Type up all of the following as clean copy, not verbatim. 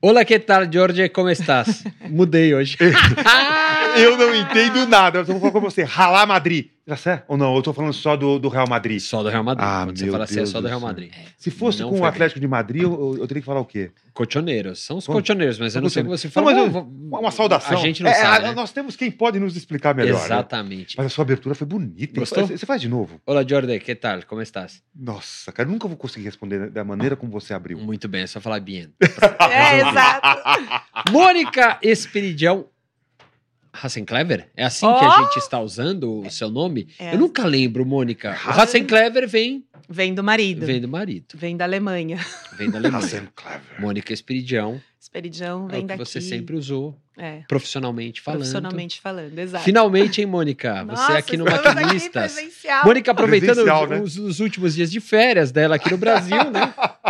Olá, que tal, Jorge? Como estás? Mudei hoje. Eu não entendo nada. Eu tô falando com você. Ralar Madrid. Tá certo? Ou não? Eu tô falando só do Real Madrid. Só do Real Madrid. Ah, Quando você meu fala assim, é Deus só do do Real céu. Madrid. Se fosse Não com o foi Atlético de Madrid, eu teria que falar o quê? Colchoneiros. São os Como? colchoneiros, mas eu não sei o que você Não, fala. mas Bom, uma saudação. A gente não sabe, né? Nós temos quem pode nos explicar melhor. Né? Exatamente. Mas a sua abertura foi bonita. Hein? Gostou? Você faz de novo? Olá, Jorge, que tal? Como estás? Nossa, cara, eu nunca vou conseguir responder da maneira como você abriu. Muito bem, é só falar bien. Exato. Mônica Esperidião Hassenclever? É assim que a gente está usando o seu nome? É. Eu nunca lembro, Mônica. O Hassenclever vem Vem do marido. do marido. Vem da Alemanha. Vem da Alemanha. Hassenclever. Mônica Esperidião Esperidião é vem o que daqui. você sempre usou, É, profissionalmente falando. profissionalmente falando, exato. Finalmente, hein, Mônica? Você Nossa, aqui no estamos aqui Maquinistas. presencial. Mônica aproveitando Presencial, né? os últimos dias de férias dela aqui no Brasil, né?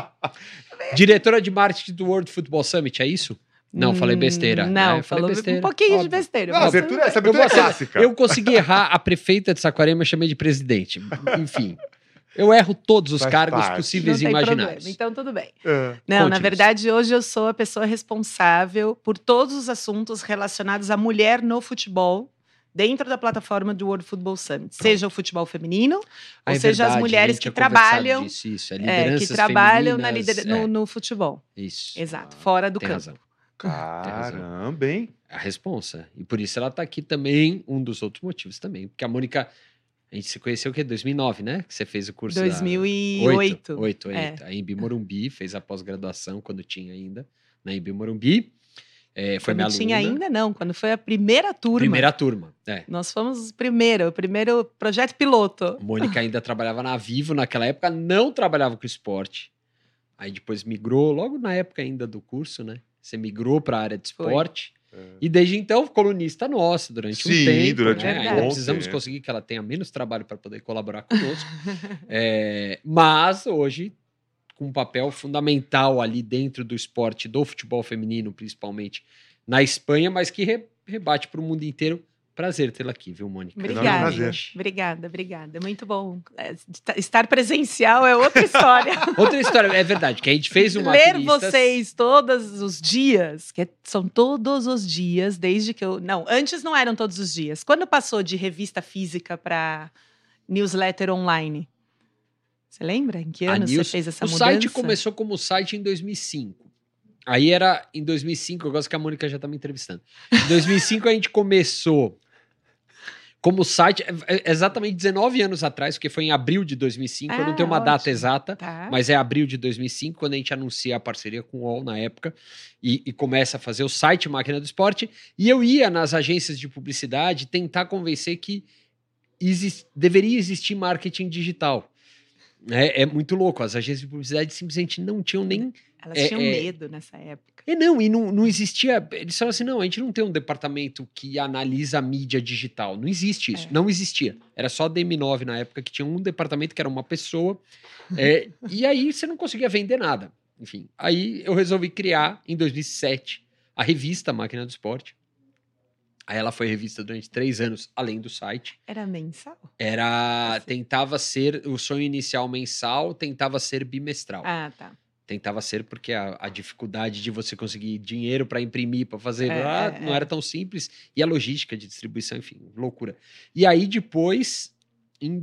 Diretora de marketing do World Football Summit, é isso? Não, falei besteira. Não, né? Falei falou besteira. um pouquinho de Óbvio. besteira. Não, mas essa tudo bem. abertura é clássica. Eu consegui errar a prefeita de Saquarema, eu chamei de presidente. Enfim, eu erro todos os Faz cargos parte. possíveis Não e tem imaginários. problema, então tudo bem. É. Não, na Conte-nos. verdade, hoje eu sou a pessoa responsável por todos os assuntos relacionados à mulher no futebol dentro da plataforma do World Football Summit. Seja o futebol feminino, Ah, ou é seja, as verdade, mulheres a gente que tinha conversado trabalham, disso, isso, é que lideranças trabalham femininas, no futebol. Isso. Exato, fora do Tem campo. razão. Caramba, hein? A responsa. E por isso ela tá aqui também, um dos outros motivos também. Porque a Mônica, a gente se conheceu o quê? 2009, né? Que você fez o curso 2008. 8. É. A Embi Morumbi, fez a pós-graduação quando tinha ainda, na Embi Morumbi. Foi minha Quando tinha aluna. ainda, não. Quando foi a primeira turma. Primeira turma, Nós fomos o primeiro projeto piloto. A Mônica ainda trabalhava na Vivo naquela época, não trabalhava com esporte. Aí depois migrou, logo na época ainda do curso, né? Você migrou para a área de Foi. esporte. E desde então, colunista nossa durante um Sim, tempo. durante né? um Ainda bom precisamos tempo. conseguir que ela tenha menos trabalho para poder colaborar conosco. Mas hoje, com um papel fundamental ali dentro do esporte, do futebol feminino, principalmente na Espanha, mas que rebate para o mundo inteiro. Prazer tê-la aqui, viu, Mônica? Obrigada. prazer. Obrigada. Muito bom. Estar presencial é outra história. Outra história, é verdade, que a gente fez uma Ler vocês todos os dias, são todos os dias, desde que eu... Não, antes não eram todos os dias. Quando passou de revista física para newsletter online? Você lembra? Em que ano você fez essa mudança? O site começou como site em 2005. Aí era em 2005, eu gosto que a Mônica já tá me entrevistando. Em 2005 a gente começou como site, exatamente 19 anos atrás, porque foi em abril de 2005, eu não tenho uma data exata, Tá. mas é abril de 2005, quando a gente anuncia a parceria com o UOL na época, e começa a fazer o site Máquina do Esporte, e eu ia nas agências de publicidade tentar convencer que deveria existir marketing digital. É muito louco, as agências de publicidade simplesmente não tinham nem... Elas tinham medo nessa época. E não existia. Eles falaram assim: não, a gente não tem um departamento que analisa a mídia digital. Não existe isso. Não existia. Era só a DM9 na época que tinha um departamento que era uma pessoa. E aí você não conseguia vender nada. Enfim, aí eu resolvi criar, em 2007, a revista Máquina do Esporte. Aí ela foi revista durante 3 anos, além do site. Era mensal? Tentava ser o sonho inicial mensal, tentava ser bimestral. Ah, tá. Tentava ser porque a dificuldade de você conseguir dinheiro para imprimir, para fazer, não era tão simples. E a logística de distribuição, enfim, loucura. E aí depois, em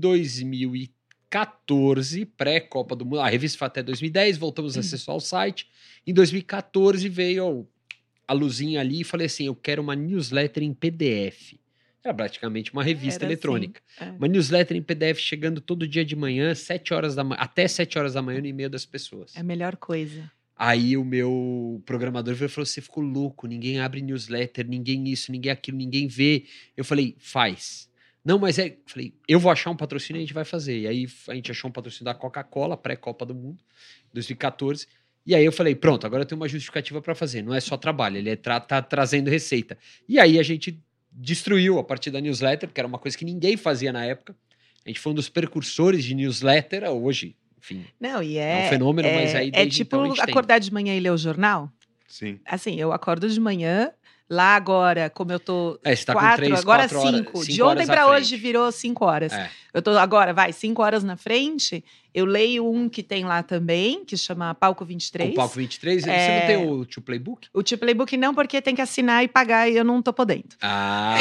2014, pré-Copa do Mundo, a revista foi até 2010, voltamos a acessar o site. Em 2014 veio a luzinha ali e falei assim, eu quero uma newsletter em PDF. Era praticamente uma revista eletrônica. Assim. Uma newsletter em PDF chegando todo dia de manhã, 7 horas da manhã, até 7 horas da manhã no e-mail das pessoas. É a melhor coisa. Aí o meu programador falou, você ficou louco, ninguém abre newsletter, ninguém isso, ninguém aquilo, ninguém vê. Eu falei, faz. Não, mas falei, eu vou achar um patrocínio e a gente vai fazer. E aí a gente achou um patrocínio da Coca-Cola, pré-Copa do Mundo, 2014. E aí eu falei, pronto, agora eu tenho uma justificativa para fazer. Não é só trabalho, ele tá trazendo receita. E aí a gente destruiu a partir da newsletter, que era uma coisa que ninguém fazia na época. A gente foi um dos precursores de newsletter, hoje, enfim. Não, e é um fenômeno, mas aí desde tipo então a gente acordar de manhã e ler o jornal? Sim. Assim, eu acordo de manhã, lá agora, como eu tô você tá 4, com 3, agora 4 horas, 5. De 5 ontem horas à para frente. hoje virou 5 horas. Eu tô agora, 5 horas na frente, eu leio um que tem lá também, que chama Palco 23. O Palco 23, você não tem o To Playbook? O To Playbook não, porque tem que assinar e pagar e eu não tô podendo. Ah,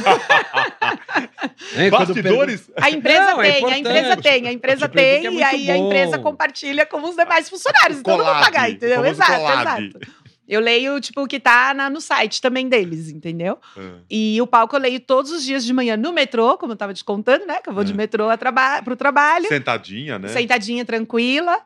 Bastidores? A empresa Não, é tem, a empresa tem, a empresa tem, é e aí a muito empresa bom. compartilha com os demais funcionários. Então não vou pagar, entendeu? famoso Exato, collab. exato. Eu leio, tipo, o que tá no site também deles, entendeu? E o Palco eu leio todos os dias de manhã no metrô, como eu tava te contando, né? Que eu vou de metrô pro trabalho. Sentadinha, né? Sentadinha, tranquila.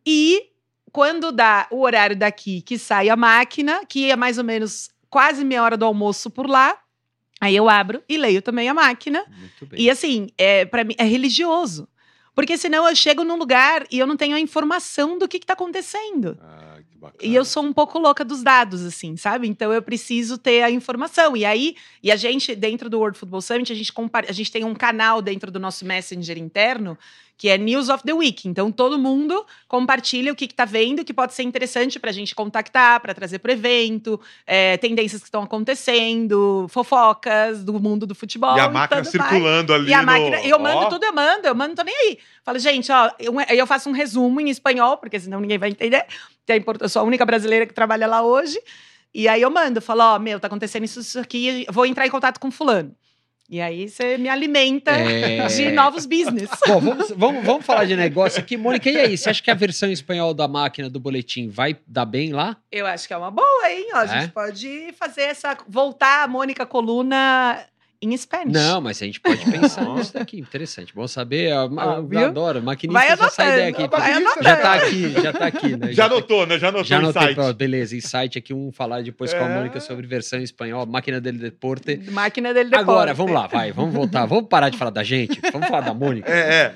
E quando dá o horário daqui, que sai a máquina, que é mais ou menos quase meia hora do almoço por lá, aí eu abro e leio também a máquina. Muito bem. E assim, para mim, é religioso. Porque senão eu chego num lugar e eu não tenho a informação do que tá acontecendo. Ah, que bacana. E eu sou um pouco louca dos dados, assim, sabe? Então eu preciso ter a informação. E aí, a gente, dentro do World Football Summit, a gente tem um canal dentro do nosso Messenger interno, que é News of the Week. Então todo mundo compartilha o que tá vendo, que pode ser interessante pra gente contactar, pra trazer pro evento, tendências que estão acontecendo, fofocas do mundo do futebol. E a máquina tudo mais. circulando ali. E a máquina, eu mando Ó. tudo, eu mando, tô nem aí. Falo, gente, ó, eu faço um resumo em espanhol, porque senão ninguém vai entender. Eu sou a única brasileira que trabalha lá hoje. E aí eu mando, falo, ó, tá acontecendo isso aqui, vou entrar em contato com fulano. E aí você me alimenta de novos business. Bom, vamos falar de negócio aqui. Mônica, e aí? Você acha que a versão em espanhol da máquina do boletim vai dar bem lá? Eu acho que é uma boa, hein? Ó, a gente pode fazer voltar a Mônica Coluna em Spanish. Não, mas a gente pode pensar nisso daqui. Interessante. Bom saber. Eu viu? adoro. Maquinista Vai essa ideia anotando, aqui. vai anotando. Já tá aqui, né? Já anotou, né? Já anotou Já o anotei, insight. beleza, insight aqui, falar depois com a Mônica sobre versão em espanhol, máquina del deporte. Máquina del deporte. Agora, vamos lá, vamos voltar, vamos parar de falar da gente, vamos falar da Mônica.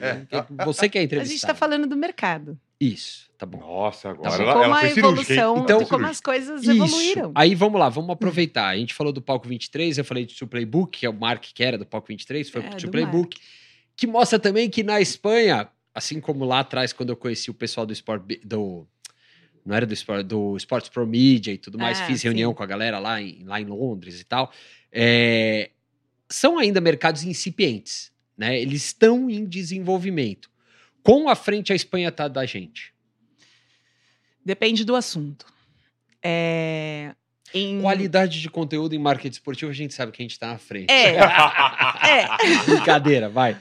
Você que é A entrevistada. gente tá falando do mercado. Isso, tá bom. Nossa, agora Tá bom. ela Como a foi cirúrgica, hein? evolução, Então, de como as coisas Isso. evoluíram. Aí vamos lá, vamos aproveitar. A gente falou do Palco 23, eu falei do Playbook, que é o Mark que era do Palco 23, foi pro do Playbook, que mostra também que na Espanha, assim como lá atrás, quando eu conheci o pessoal do não era do Sport, do Sports Pro Media e tudo mais, fiz reunião sim. com a galera lá em Londres e tal, são ainda mercados incipientes, né? Eles estão em desenvolvimento. Quão à frente a Espanha tá da gente? Depende do assunto. Qualidade de conteúdo em marketing esportivo, a gente sabe que a gente tá na frente. Brincadeira, vai.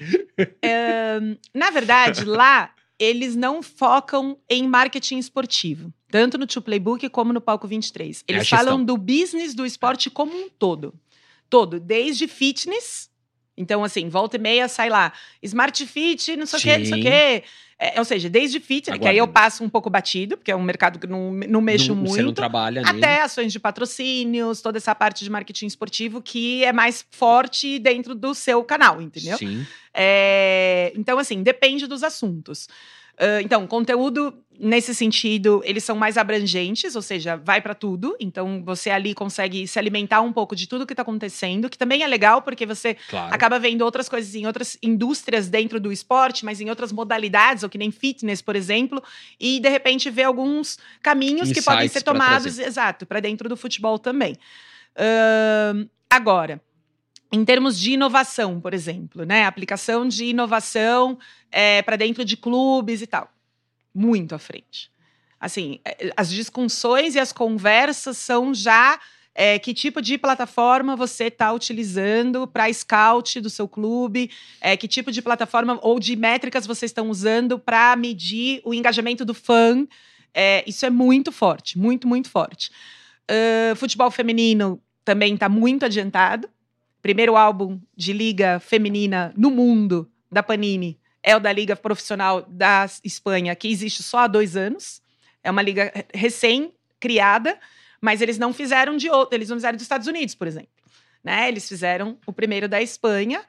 Na verdade, lá, eles não focam em marketing esportivo. Tanto no To Playbook como no Palco 23. Eles falam do business do esporte como um todo. Todo, desde fitness. Então, assim, volta e meia, sai lá. Smart Fit, não sei o quê, não sei o quê. Ou seja, desde fitness, que aí eu passo um pouco batido, porque é um mercado que não mexo muito. Você não trabalha nele. Até ações de patrocínios, toda essa parte de marketing esportivo que é mais forte dentro do seu canal, entendeu? Sim. Então, assim, depende dos assuntos. Então, conteúdo, nesse sentido, eles são mais abrangentes, ou seja, vai para tudo. Então, você ali consegue se alimentar um pouco de tudo que está acontecendo, que também é legal, porque você acaba vendo outras coisas em outras indústrias dentro do esporte, mas em outras modalidades, ou que nem fitness, por exemplo, e, de repente, vê alguns caminhos que podem ser tomados, para dentro do futebol também. Agora, em termos de inovação, por exemplo, né? Aplicação de inovação para dentro de clubes e tal. Muito à frente. Assim, as discussões e as conversas são já que tipo de plataforma você está utilizando para scout do seu clube, que tipo de plataforma ou de métricas vocês estão usando para medir o engajamento do fã. Isso é muito forte, muito, muito forte. Futebol feminino também está muito adiantado. Primeiro álbum de liga feminina no mundo da Panini é o da Liga Profissional da Espanha, que existe só há 2 anos. É uma liga recém-criada, mas eles não fizeram eles não fizeram dos Estados Unidos, por exemplo. Né? Eles fizeram o primeiro da Espanha.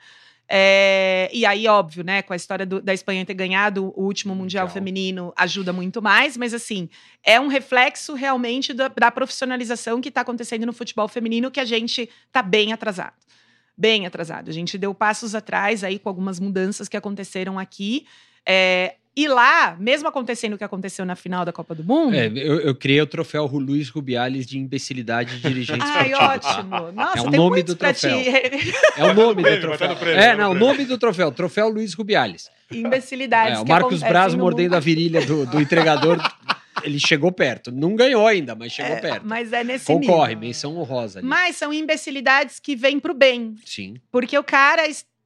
E aí, óbvio, né, com a história da Espanha ter ganhado o último Mundial feminino, ajuda muito mais, mas assim, é um reflexo realmente da profissionalização que está acontecendo no futebol feminino, que a gente está bem atrasado. Bem atrasado. A gente deu passos atrás aí com algumas mudanças que aconteceram aqui. E lá, mesmo acontecendo o que aconteceu na final da Copa do Mundo... Eu criei o troféu Luiz Rubiales de imbecilidade de dirigente Ai, esportivo. ótimo. Nossa, É o tem nome muitos do pra troféu. ti. É o nome do prêmio, troféu. vai estar no prêmio, O nome do troféu Luiz Rubiales. Imbecilidades O que Marcos acontecem Braz no mordendo mundo. a virilha do entregador. Ele chegou perto. Não ganhou ainda, mas chegou perto. Mas é nesse Concorre, nível. menção honrosa ali. Mas são imbecilidades que vêm pro bem. Sim. Porque o cara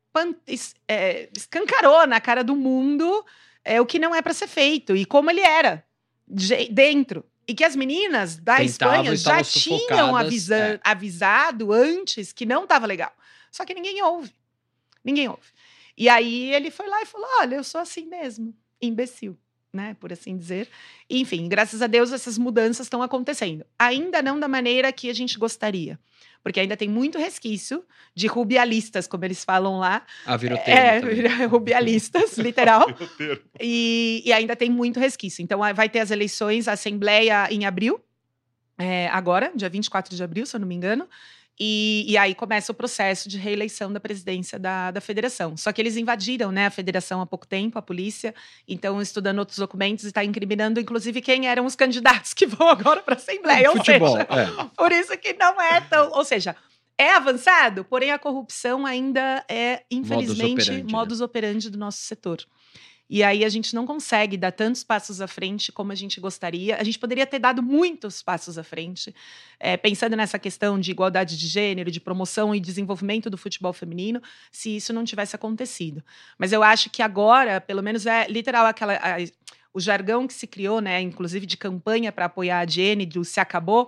escancarou na cara do mundo o que não é para ser feito. E como ele era dentro. E que as meninas da Espanha já tinham avisado antes que não estava legal. Só que ninguém ouve. Ninguém ouve. E aí ele foi lá e falou, olha, eu sou assim mesmo. Imbecil. Né, por assim dizer. Enfim, graças a Deus essas mudanças estão acontecendo. Ainda não da maneira que a gente gostaria. Porque ainda tem muito resquício de rubialistas, como eles falam lá. Virou termo rubialistas, literal. E ainda tem muito resquício. Então vai ter as eleições, a Assembleia em abril, agora, dia 24 de abril, se eu não me engano. E aí começa o processo de reeleição da presidência da federação. Só que eles invadiram, né, a federação há pouco tempo, a polícia, então estudando outros documentos e está incriminando, inclusive, quem eram os candidatos que vão agora para a Assembleia. Futebol, por isso que não é tão... Ou seja, é avançado, porém a corrupção ainda é, infelizmente, modus operandi do nosso setor. E aí a gente não consegue dar tantos passos à frente como a gente gostaria. A gente poderia ter dado muitos passos à frente, pensando nessa questão de igualdade de gênero, de promoção e desenvolvimento do futebol feminino, se isso não tivesse acontecido. Mas eu acho que agora, pelo menos é literal o jargão que se criou, né, inclusive de campanha para apoiar a Jenny, do Se Acabou,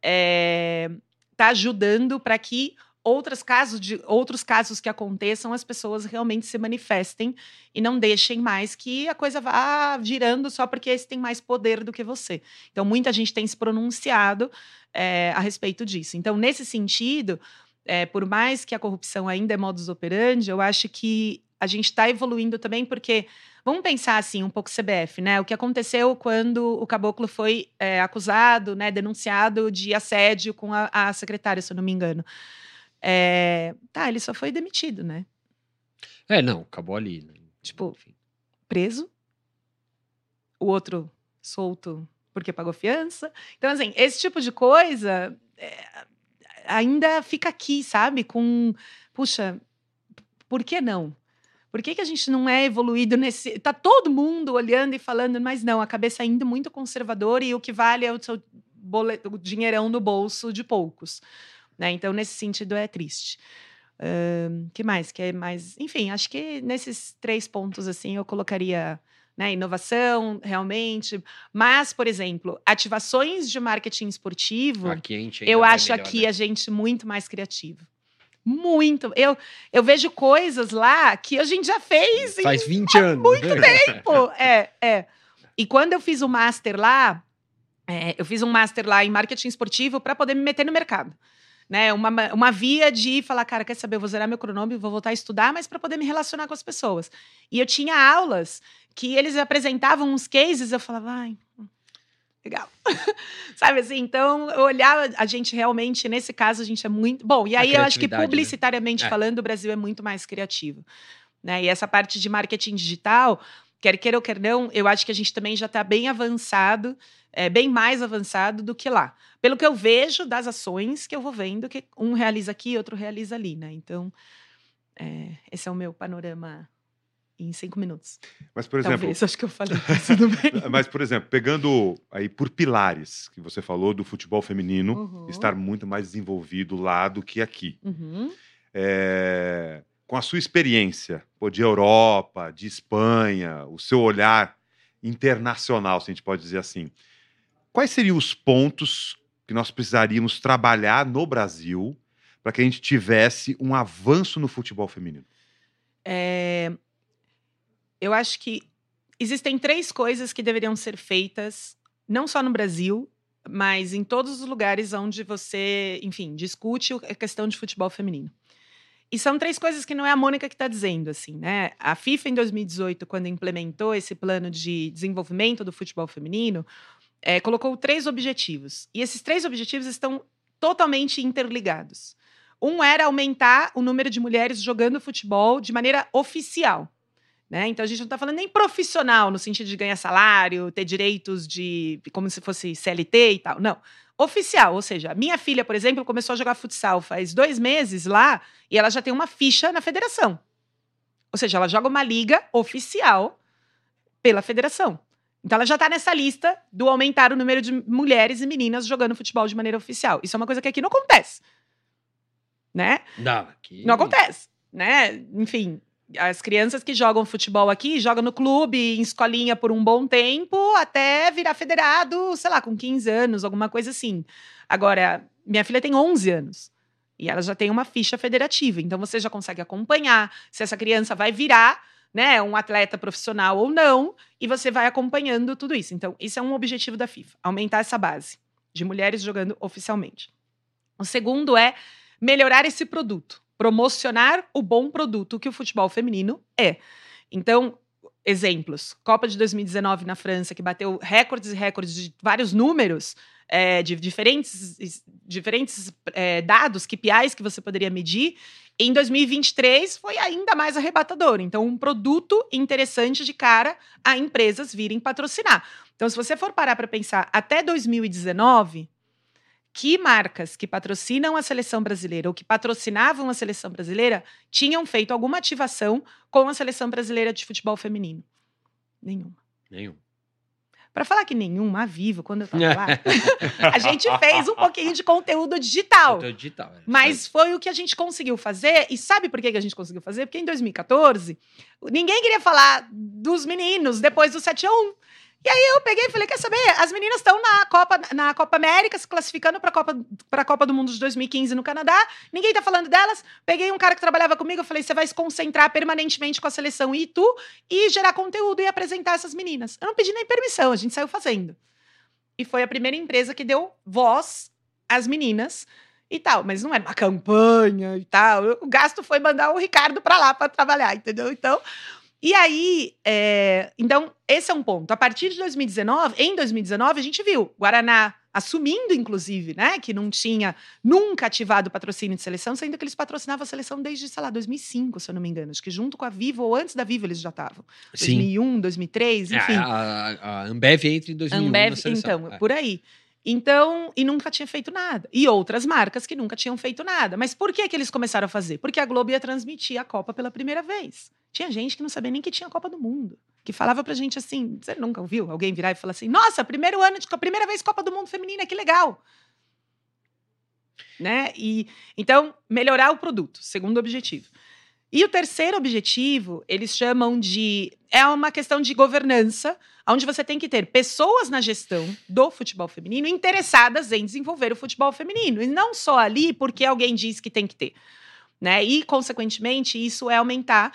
está ajudando para que outros casos que aconteçam, as pessoas realmente se manifestem e não deixem mais que a coisa vá girando só porque esse tem mais poder do que você. Então, muita gente tem se pronunciado a respeito disso. Então, nesse sentido, por mais que a corrupção ainda é modus operandi, eu acho que a gente está evoluindo também, porque vamos pensar assim, um pouco CBF, né? O que aconteceu quando o Caboclo foi acusado, né, denunciado de assédio com a secretária, se eu não me engano. Ele só foi demitido, né? Não, acabou ali. Né? Tipo, preso. O outro solto porque pagou fiança. Então, assim, esse tipo de coisa ainda fica aqui, sabe? Puxa, por que não? Por que a gente não é evoluído nesse... Tá todo mundo olhando e falando, mas não, a cabeça ainda é muito conservadora e o que vale é o seu o dinheirão no bolso de poucos. Né? Então, nesse sentido, é triste. Que mais? Enfim, acho que nesses 3 pontos, assim, eu colocaria, né, inovação, realmente. Mas, por exemplo, ativações de marketing esportivo, eu acho aqui a gente muito mais criativo. Muito. Eu vejo coisas lá que a gente já fez faz 20 anos. Muito tempo. E quando eu fiz o master lá, eu fiz um master lá em marketing esportivo para poder me meter no mercado. Né, uma via de falar, cara, quer saber, eu vou zerar meu cronômetro, vou voltar a estudar, mas para poder me relacionar com as pessoas. E eu tinha aulas que eles apresentavam uns cases, eu falava, ai, legal. Sabe assim, então eu olhava, a gente realmente, nesse caso, a gente é muito... Bom, e aí eu acho que publicitariamente falando, o Brasil é muito mais criativo. Né? E essa parte de marketing digital, quer queira ou quer não, eu acho que a gente também já está bem avançado, bem mais avançado do que lá. Pelo que eu vejo das ações que eu vou vendo, que um realiza aqui, outro realiza ali, né? Então, esse é o meu panorama em 5 minutos. Mas, por exemplo... Talvez, acho que eu falei, mas tudo bem. Mas, por exemplo, pegando aí por pilares, que você falou do futebol feminino, estar muito mais desenvolvido lá do que aqui. Com a sua experiência, de Europa, de Espanha, o seu olhar internacional, se a gente pode dizer assim, quais seriam os pontos que nós precisaríamos trabalhar no Brasil para que a gente tivesse um avanço no futebol feminino? Eu acho que existem 3 coisas que deveriam ser feitas, não só no Brasil, mas em todos os lugares onde você, enfim, discute a questão de futebol feminino. E são 3 coisas que não é a Mônica que está dizendo, assim, né? A FIFA, em 2018, quando implementou esse plano de desenvolvimento do futebol feminino, colocou 3 objetivos. E esses 3 objetivos estão totalmente interligados. Um era aumentar o número de mulheres jogando futebol de maneira oficial. Né? Então, a gente não está falando nem profissional, no sentido de ganhar salário, ter direitos como se fosse CLT e tal. Não. Oficial, ou seja, minha filha, por exemplo, começou a jogar futsal faz 2 meses lá e ela já tem uma ficha na federação. Ou seja, ela joga uma liga oficial pela federação. Então, ela já está nessa lista do aumentar o número de mulheres e meninas jogando futebol de maneira oficial. Isso é uma coisa que aqui não acontece. Né? Não acontece. Né? Enfim, as crianças que jogam futebol aqui, jogam no clube, em escolinha por um bom tempo, até virar federado, sei lá, com 15 anos, alguma coisa assim. Agora, minha filha tem 11 anos. E ela já tem uma ficha federativa. Então, você já consegue acompanhar se essa criança vai virar, né, um atleta profissional ou não, e você vai acompanhando tudo isso. Então, isso é um objetivo da FIFA, aumentar essa base de mulheres jogando oficialmente. O segundo é melhorar esse produto, promocionar o bom produto que o futebol feminino é. Então, exemplos. Copa de 2019 na França, que bateu recordes e recordes de vários números, de diferentes dados, KPIs que você poderia medir. Em 2023 foi ainda mais arrebatador. Então, um produto interessante de cara a empresas virem patrocinar. Então, se você for parar para pensar, até 2019, que marcas que patrocinam a seleção brasileira ou que patrocinavam a seleção brasileira tinham feito alguma ativação com a seleção brasileira de futebol feminino? Nenhuma. Para falar que nenhuma, a Vivo, quando eu estava lá, a gente fez um pouquinho de conteúdo digital. Mas foi o que a gente conseguiu fazer. E sabe por que a gente conseguiu fazer? Porque em 2014, ninguém queria falar dos meninos depois do 7-1. E aí eu peguei e falei, quer saber? As meninas estão na Copa América, se classificando para a Copa do Mundo de 2015 no Canadá. Ninguém tá falando delas. Peguei um cara que trabalhava comigo, eu falei, você vai se concentrar permanentemente com a seleção e gerar conteúdo e apresentar essas meninas. Eu não pedi nem permissão, a gente saiu fazendo. E foi a primeira empresa que deu voz às meninas e tal. Mas não era uma campanha e tal. O gasto foi mandar o Ricardo para lá para trabalhar, entendeu? Então... E aí, então, esse é um ponto. A partir de 2019, a gente viu Guaraná assumindo, inclusive, né, que não tinha nunca ativado patrocínio de seleção, sendo que eles patrocinavam a seleção desde, sei lá, 2005, se eu não me engano. Acho que junto com a Vivo, ou antes da Vivo, eles já estavam. 2001, 2003, enfim. A Ambev entra em 2001 na seleção. Então, por aí. Então, e nunca tinha feito nada. E outras marcas que nunca tinham feito nada. Mas por que eles começaram a fazer? Porque a Globo ia transmitir a Copa pela primeira vez. Tinha gente que não sabia nem que tinha Copa do Mundo. Que falava pra gente assim, você nunca ouviu alguém virar e falar assim, nossa, primeira vez Copa do Mundo feminina, que legal. Né? E, então, melhorar o produto, segundo objetivo. E o terceiro objetivo, eles chamam de... É uma questão de governança, onde você tem que ter pessoas na gestão do futebol feminino interessadas em desenvolver o futebol feminino. E não só ali porque alguém diz que tem que ter. Né? E, consequentemente, isso é aumentar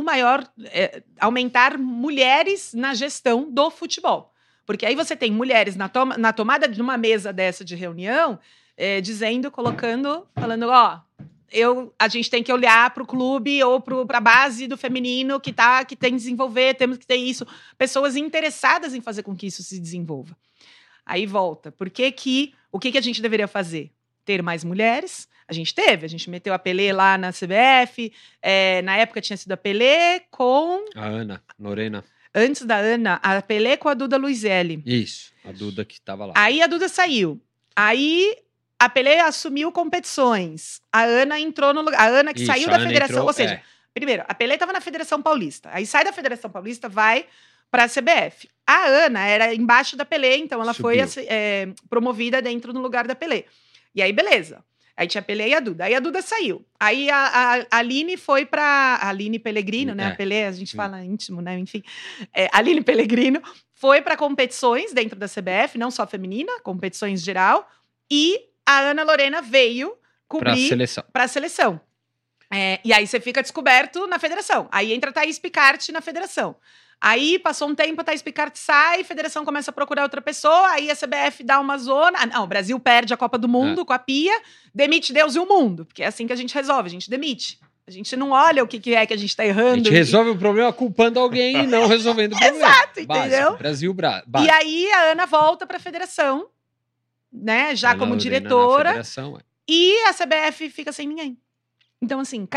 mulheres na gestão do futebol. Porque aí você tem mulheres na tomada de uma mesa dessa de reunião, falando, a gente tem que olhar para o clube ou para a base do feminino que tem que desenvolver, temos que ter isso. Pessoas interessadas em fazer com que isso se desenvolva. Aí volta. O que a gente deveria fazer? Ter mais mulheres. A gente meteu a Pelé lá na CBF, na época tinha sido a Pelé com... A Ana, Lorena. Antes da Ana, a Pelé com a Duda Luizelli. Isso, a Duda que estava lá. Aí a Duda saiu. Aí a Pelé assumiu competições. A Ana entrou no lugar. A Ana que saiu da federação. Ou seja, primeiro, a Pelé estava na Federação Paulista. Aí sai da Federação Paulista, vai para a CBF. A Ana era embaixo da Pelé, então ela foi promovida dentro no lugar da Pelé. E aí, beleza. Aí tinha a Pelé e a Duda. Aí a Duda saiu. Aí a Aline foi para... A Aline Pellegrino, né? A Pelé, a gente fala íntimo, né? Enfim. A Aline Pellegrino foi para competições dentro da CBF, não só feminina, competições geral. E a Ana Lorena veio cobrir para a seleção. E aí você fica descoberto na federação. Aí entra a Thaís Picarte na federação. Aí, passou um tempo, a Thaís Picarte sai, a federação começa a procurar outra pessoa, aí a CBF dá uma zona. Não, o Brasil perde a Copa do Mundo com a Pia, demite Deus e o mundo, porque é assim que a gente resolve, a gente demite. A gente não olha o que é que a gente tá errando. A gente resolve o problema culpando alguém e não resolvendo o problema. Exato, entendeu? Brasil. E aí, a Ana volta pra federação, né, já como diretora, e a CBF fica sem ninguém. Então, assim, cadê?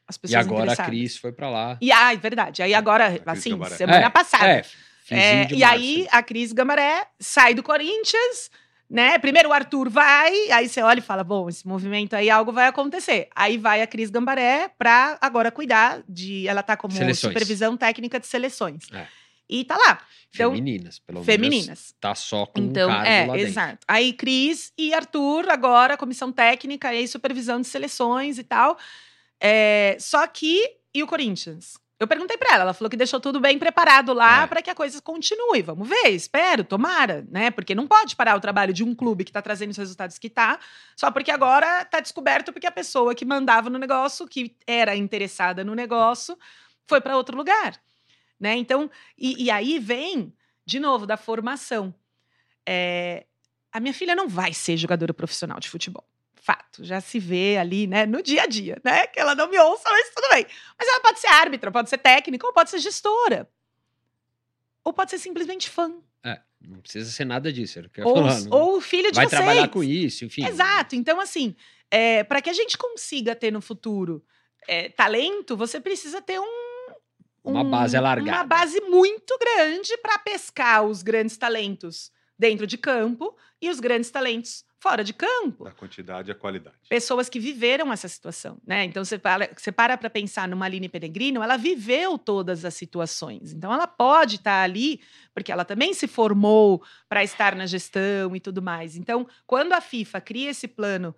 as E pessoas agora a interessadas. Cris foi pra lá. E é verdade. Aí agora, Cris assim, Gambaré. semana passada. finzinho de E março. aí a Cris Gambaré sai do Corinthians, né? Primeiro o Arthur vai, aí você olha e fala: bom, esse movimento aí, algo vai acontecer. Aí vai a Cris Gambaré pra agora cuidar de. Ela tá como Seleções. supervisão técnica de seleções. É. E tá lá. Então, Femininas, pelo femininas. menos. Tá só com Então, um cargo lá dentro. exato. Aí Cris e Arthur, agora, comissão técnica e supervisão de seleções e tal. Só que, e o Corinthians? Eu perguntei pra ela, ela falou que deixou tudo bem preparado lá É. pra que a coisa continue. Vamos ver, espero, tomara, né? Porque não pode parar o trabalho de um clube que tá trazendo os resultados que tá, só porque agora tá descoberto porque a pessoa que mandava no negócio, que era interessada no negócio, foi pra outro lugar, né? Então, e aí vem, de novo, da formação. A minha filha não vai ser jogadora profissional de futebol. Fato, já se vê ali, né, no dia a dia, né? Que ela não me ouça, mas tudo bem. Mas ela pode ser árbitra, pode ser técnica, ou pode ser gestora. Ou pode ser simplesmente fã. Não precisa ser nada disso. Era o que eu ia Ou, falar, não- ou filho de vai vocês. trabalhar com isso, enfim. Exato. Então, assim, para que a gente consiga ter no futuro talento, você precisa ter Uma base alargada. uma base muito grande para pescar os grandes talentos dentro de campo e os grandes talentos fora de campo. Da quantidade e a qualidade. Pessoas que viveram essa situação, né? Então você para para pensar numa Aline Pellegrino, ela viveu todas as situações. Então ela pode estar ali porque ela também se formou para estar na gestão e tudo mais. Então, quando a FIFA cria esse plano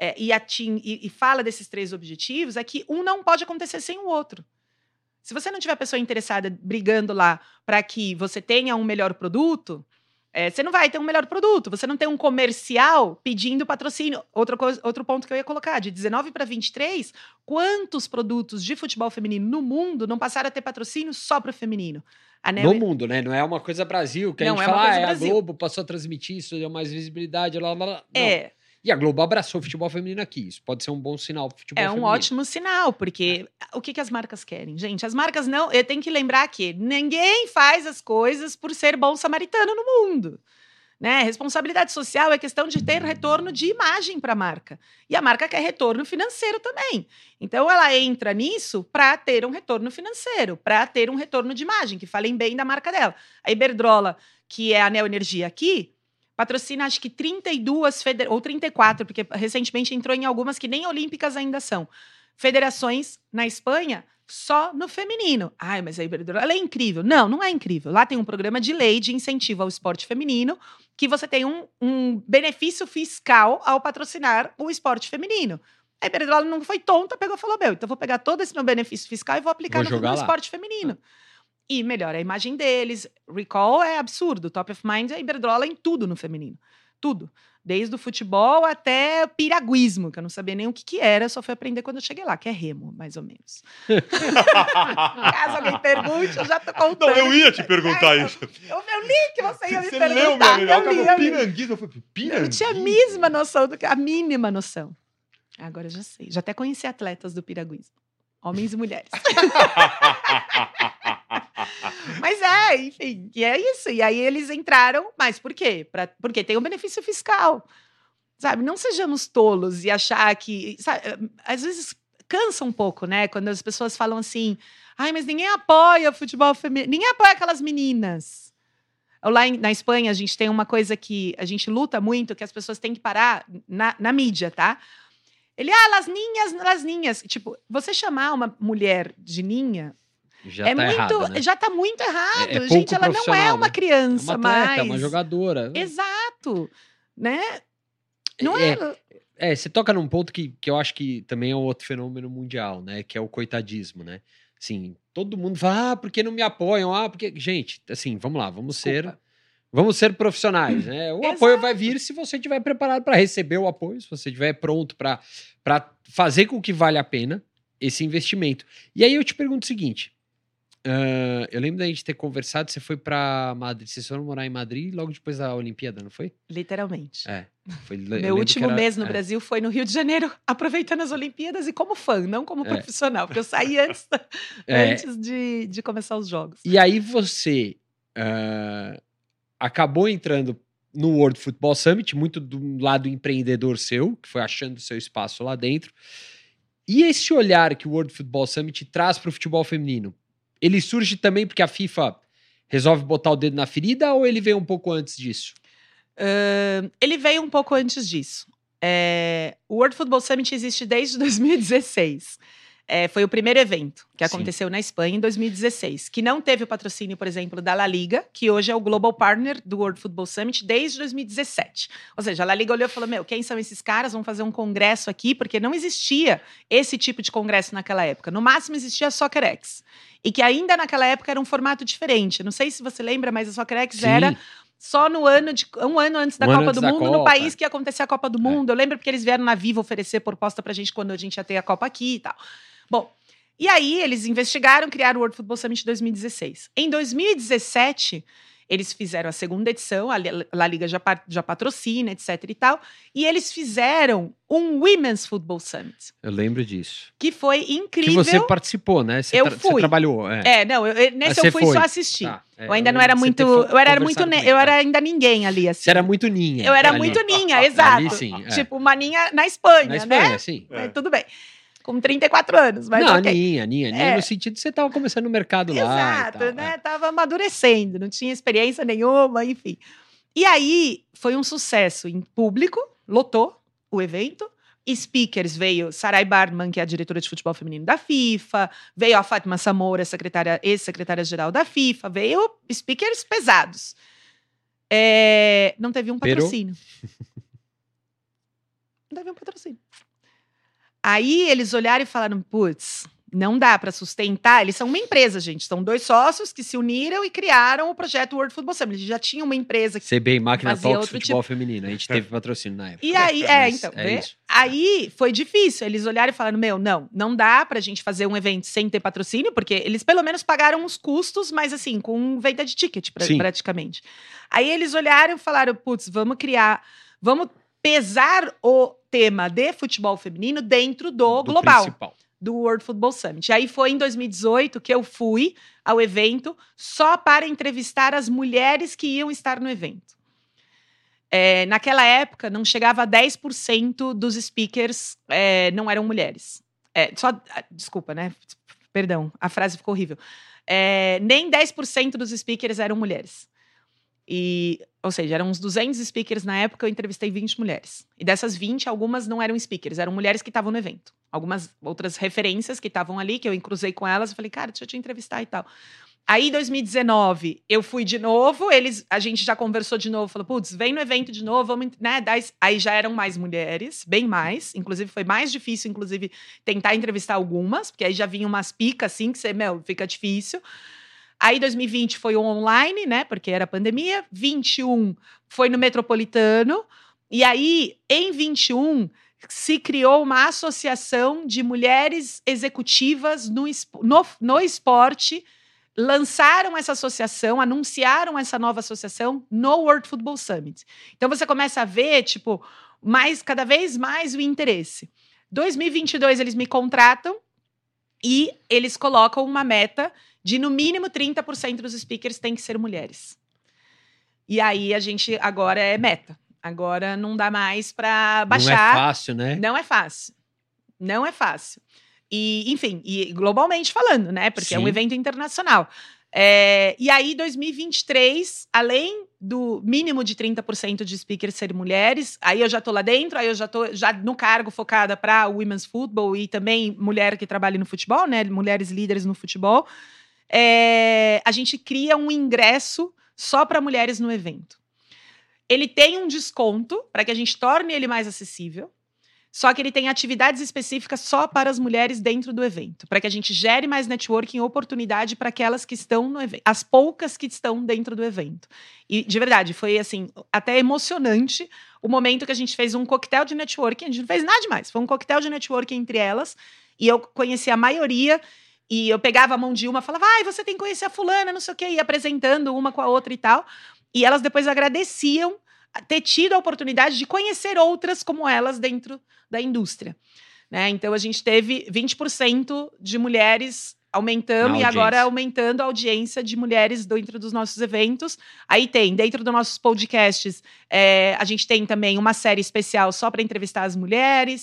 e fala desses 3 objetivos, é que um não pode acontecer sem o outro. Se você não tiver pessoa interessada brigando lá para que você tenha um melhor produto, você não vai ter um melhor produto. Você não tem um comercial pedindo patrocínio. Outro ponto que eu ia colocar, de 19 para 23, quantos produtos de futebol feminino no mundo não passaram a ter patrocínio só para o feminino? No mundo, né? Não é uma coisa Brasil, que Não, a gente é uma fala, coisa a Brasil. Globo passou a transmitir isso, deu mais visibilidade, blá, blá, blá. Não. E a Globo abraçou o futebol feminino aqui. Isso pode ser um bom sinal pro futebol É feminino. um ótimo sinal, porque o que as marcas querem? Gente, as marcas não... Eu tenho que lembrar que ninguém faz as coisas por ser bom samaritano no mundo. Né? Responsabilidade social é questão de ter retorno de imagem para a marca. E a marca quer retorno financeiro também. Então, ela entra nisso para ter um retorno financeiro, para ter um retorno de imagem, que falem bem da marca dela. A Iberdrola, que é a Neoenergia aqui, patrocina acho que 32 ou 34, porque recentemente entrou em algumas que nem olímpicas ainda são. Federações na Espanha só no feminino. Ai, mas a Iberdrola ela é incrível. Não, não é incrível. Lá tem um programa de lei de incentivo ao esporte feminino que você tem um benefício fiscal ao patrocinar o esporte feminino. A Iberdrola não foi tonta, pegou e falou, então vou pegar todo esse meu benefício fiscal e vou aplicar no esporte feminino. E melhora a imagem deles. Recall é absurdo. Top of Mind é a Iberdrola em tudo no feminino. Tudo. Desde o futebol até o piraguismo, que eu não sabia nem o que era, só fui aprender quando eu cheguei lá, que é remo, mais ou menos. Caso alguém pergunte, eu já tô contando. Não, eu ia te perguntar isso. Eu li que você ia me Você perguntar. leu, meu amigo? Eu li. Piranguismo. Eu falei, piranguismo? Eu tinha a mesma noção, a mínima noção. Agora eu já sei. Já até conheci atletas do piraguismo. Homens e mulheres. Mas enfim, e é isso. E aí eles entraram, mas por quê? Porque tem um benefício fiscal. Sabe, não sejamos tolos e achar que... Sabe, às vezes cansa um pouco, né? Quando as pessoas falam assim, ai, mas ninguém apoia o futebol feminino, ninguém apoia aquelas meninas. Lá na Espanha, a gente tem uma coisa que a gente luta muito, que as pessoas têm que parar na mídia, tá? Las ninhas. Tipo, você chamar uma mulher de ninha... Já tá errado, né? Já tá muito errado. Gente, ela não é uma criança, é uma atleta, mais. É uma jogadora. Exato. Né? Não você toca num ponto que eu acho que também é um outro fenômeno mundial, né? Que é o coitadismo, né? Assim, todo mundo fala, por que não me apoiam? Porque... Gente, assim, vamos lá, vamos ser profissionais, né? O apoio vai vir se você estiver preparado para receber o apoio, se você estiver pronto para fazer com que vale a pena esse investimento. E aí eu te pergunto o seguinte, eu lembro da gente ter conversado, você foi para Madrid, vocês foram morar em Madrid logo depois da Olimpíada, não foi? Literalmente. Meu último mês no Brasil foi no Rio de Janeiro, aproveitando as Olimpíadas e como fã, não como profissional, porque eu saí antes de começar os jogos. E aí você acabou entrando no World Football Summit, muito do lado empreendedor seu, que foi achando seu espaço lá dentro. E esse olhar que o World Football Summit traz para o futebol feminino, ele surge também porque a FIFA resolve botar o dedo na ferida ou ele veio um pouco antes disso? Ele veio um pouco antes disso. O World Football Summit existe desde 2016. Foi o primeiro evento que Sim. aconteceu na Espanha em 2016, que não teve o patrocínio, por exemplo, da La Liga, que hoje é o Global Partner do World Football Summit desde 2017. Ou seja, a La Liga olhou e falou, quem são esses caras? Vamos fazer um congresso aqui, porque não existia esse tipo de congresso naquela época. No máximo existia a SoccerX. E que ainda naquela época era um formato diferente. Não sei se você lembra, mas a SoccerX era só no ano um ano antes da Copa do Mundo, no país que ia acontecer a Copa do Mundo. Eu lembro porque eles vieram na Viva oferecer proposta pra gente quando a gente ia ter a Copa aqui e tal. Bom, e aí eles investigaram, criaram o World Football Summit em 2016. Em 2017, eles fizeram a segunda edição, a La Liga já patrocina, etc e tal, e eles fizeram um Women's Football Summit. Eu lembro disso. Que foi incrível. Que você participou, né? Você fui. Você trabalhou. Nesse eu fui só assistir. Tá, eu ainda não era muito. Eu era ainda ninguém ali, assim. Você era muito ninha. Eu era muito ninha, exato. Ali, sim, Tipo, uma ninha na Espanha, na Espanha, né? Sim. Mas tudo bem. Com 34 anos, mas não, ok. Ninha no sentido de você estava começando no mercado lá. Exato, e tal, né? Tava amadurecendo, não tinha experiência nenhuma, enfim. E aí, foi um sucesso em público, lotou o evento. Speakers veio Sarai Bardman, que é a diretora de futebol feminino da FIFA, veio a Fátima Samoura, ex-secretária-geral da FIFA, veio speakers pesados. Não teve um patrocínio. Não teve um patrocínio. Aí eles olharam e falaram, putz, não dá para sustentar. Eles são uma empresa, gente. São 2 sócios que se uniram e criaram o projeto World Football Summit. Eles já tinham uma empresa que CBI Máquina fazia Talks outro futebol tipo. feminino. A gente teve patrocínio na época. E aí, então, vê? Isso. Aí foi difícil. Eles olharam e falaram, não dá pra gente fazer um evento sem ter patrocínio, porque eles pelo menos pagaram os custos, mas assim, com venda de ticket praticamente. Aí eles olharam e falaram, putz, vamos pesar o tema de futebol feminino dentro do global. Principal. Do World Football Summit. Aí foi em 2018 que eu fui ao evento só para entrevistar as mulheres que iam estar no evento. Naquela época, não chegava a 10% dos speakers não eram mulheres. Desculpa, né? Perdão, a frase ficou horrível. Nem 10% dos speakers eram mulheres. Ou seja, eram uns 200 speakers na época, eu entrevistei 20 mulheres. E dessas 20, algumas não eram speakers, eram mulheres que estavam no evento. Algumas outras referências que estavam ali, que eu cruzei com elas, eu falei, cara, deixa eu te entrevistar e tal. Aí, em 2019, eu fui de novo, a gente já conversou de novo, falou, putz, vem no evento de novo, vamos, né? Aí já eram mais mulheres, bem mais, inclusive foi mais difícil, tentar entrevistar algumas, porque aí já vinha umas picas, assim, que você, fica difícil. Aí 2020 foi online, né? Porque era pandemia. 21 foi no Metropolitano. E aí, em 21, se criou uma associação de mulheres executivas no esporte. Lançaram essa associação, anunciaram essa nova associação no World Football Summit. Então você começa a ver, cada vez mais o interesse. 2022 eles me contratam e eles colocam uma meta de no mínimo 30% dos speakers têm que ser mulheres. E aí a gente agora é meta. Agora não dá mais para baixar. Não é fácil, né? Não é fácil. E, enfim, globalmente falando, né? Porque é um evento internacional. E aí, 2023, além do mínimo de 30% de speakers serem mulheres, aí eu já tô lá dentro, aí eu já tô no cargo focada para Women's Football e também mulher que trabalha no futebol, né? Mulheres líderes no futebol. A gente cria um ingresso só para mulheres no evento. Ele tem um desconto para que a gente torne ele mais acessível. Só que ele tem atividades específicas só para as mulheres dentro do evento, para que a gente gere mais networking e oportunidade para aquelas que estão no evento, as poucas que estão dentro do evento. E, de verdade, foi assim, até emocionante o momento que a gente fez um coquetel de networking. A gente não fez nada demais, foi um coquetel de networking entre elas, e eu conheci a maioria, e eu pegava a mão de uma, falava, você tem que conhecer a fulana, não sei o quê, ia apresentando uma com a outra e tal, e elas depois agradeciam ter tido a oportunidade de conhecer outras como elas dentro da indústria, né? Então, a gente teve 20% de mulheres aumentando e agora aumentando a audiência de mulheres dentro dos nossos eventos. Aí dentro dos nossos podcasts, a gente tem também uma série especial só para entrevistar as mulheres.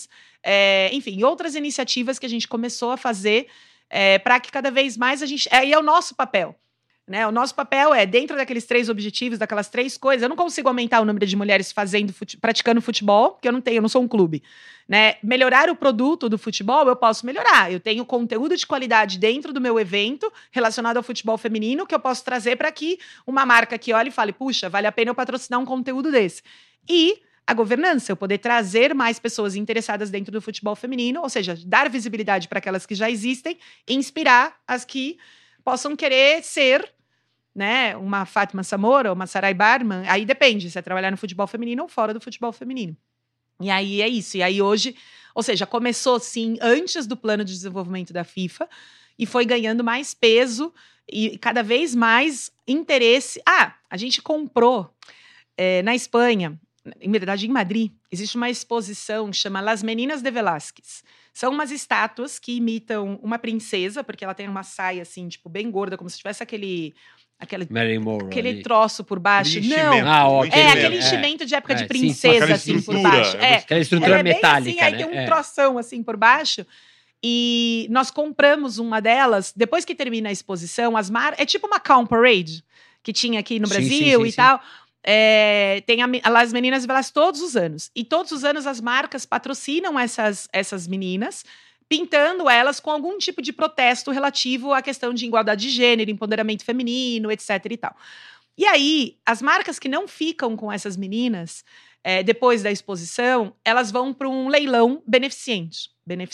enfim, outras iniciativas que a gente começou a fazer para que cada vez mais a gente... E é o nosso papel. Né? O nosso papel é, dentro daqueles 3 objetivos, daquelas 3 coisas, eu não consigo aumentar o número de mulheres praticando futebol, porque eu não sou um clube. Né? Melhorar o produto do futebol, eu posso melhorar. Eu tenho conteúdo de qualidade dentro do meu evento relacionado ao futebol feminino que eu posso trazer para que uma marca que olhe e fale, puxa, vale a pena eu patrocinar um conteúdo desse. E a governança, eu poder trazer mais pessoas interessadas dentro do futebol feminino, ou seja, dar visibilidade para aquelas que já existem e inspirar as que possam querer ser, né, uma Fátima Samora ou uma Sarai Barman. Aí depende se é trabalhar no futebol feminino ou fora do futebol feminino. E aí é isso. E aí hoje, ou seja, começou sim antes do plano de desenvolvimento da FIFA e foi ganhando mais peso e cada vez mais interesse. A gente comprou na Espanha, em verdade em Madrid, existe uma exposição que chama Las Meninas de Velázquez. São umas estátuas que imitam uma princesa, porque ela tem uma saia assim, tipo, bem gorda, como se tivesse aquele troço por baixo. Não, aquele enchimento de época de princesa, assim, por baixo. Aquela estrutura metálica, assim, aí tem um troção, assim, por baixo. E nós compramos uma delas, depois que termina a exposição, é tipo uma Calm Parade, que tinha aqui no Brasil e tal. Tem as meninas Velas todos os anos. E todos os anos as marcas patrocinam essas meninas, pintando elas com algum tipo de protesto relativo à questão de igualdade de gênero, empoderamento feminino, etc. e tal. E aí, as marcas que não ficam com essas meninas, depois da exposição, elas vão para um leilão beneficente.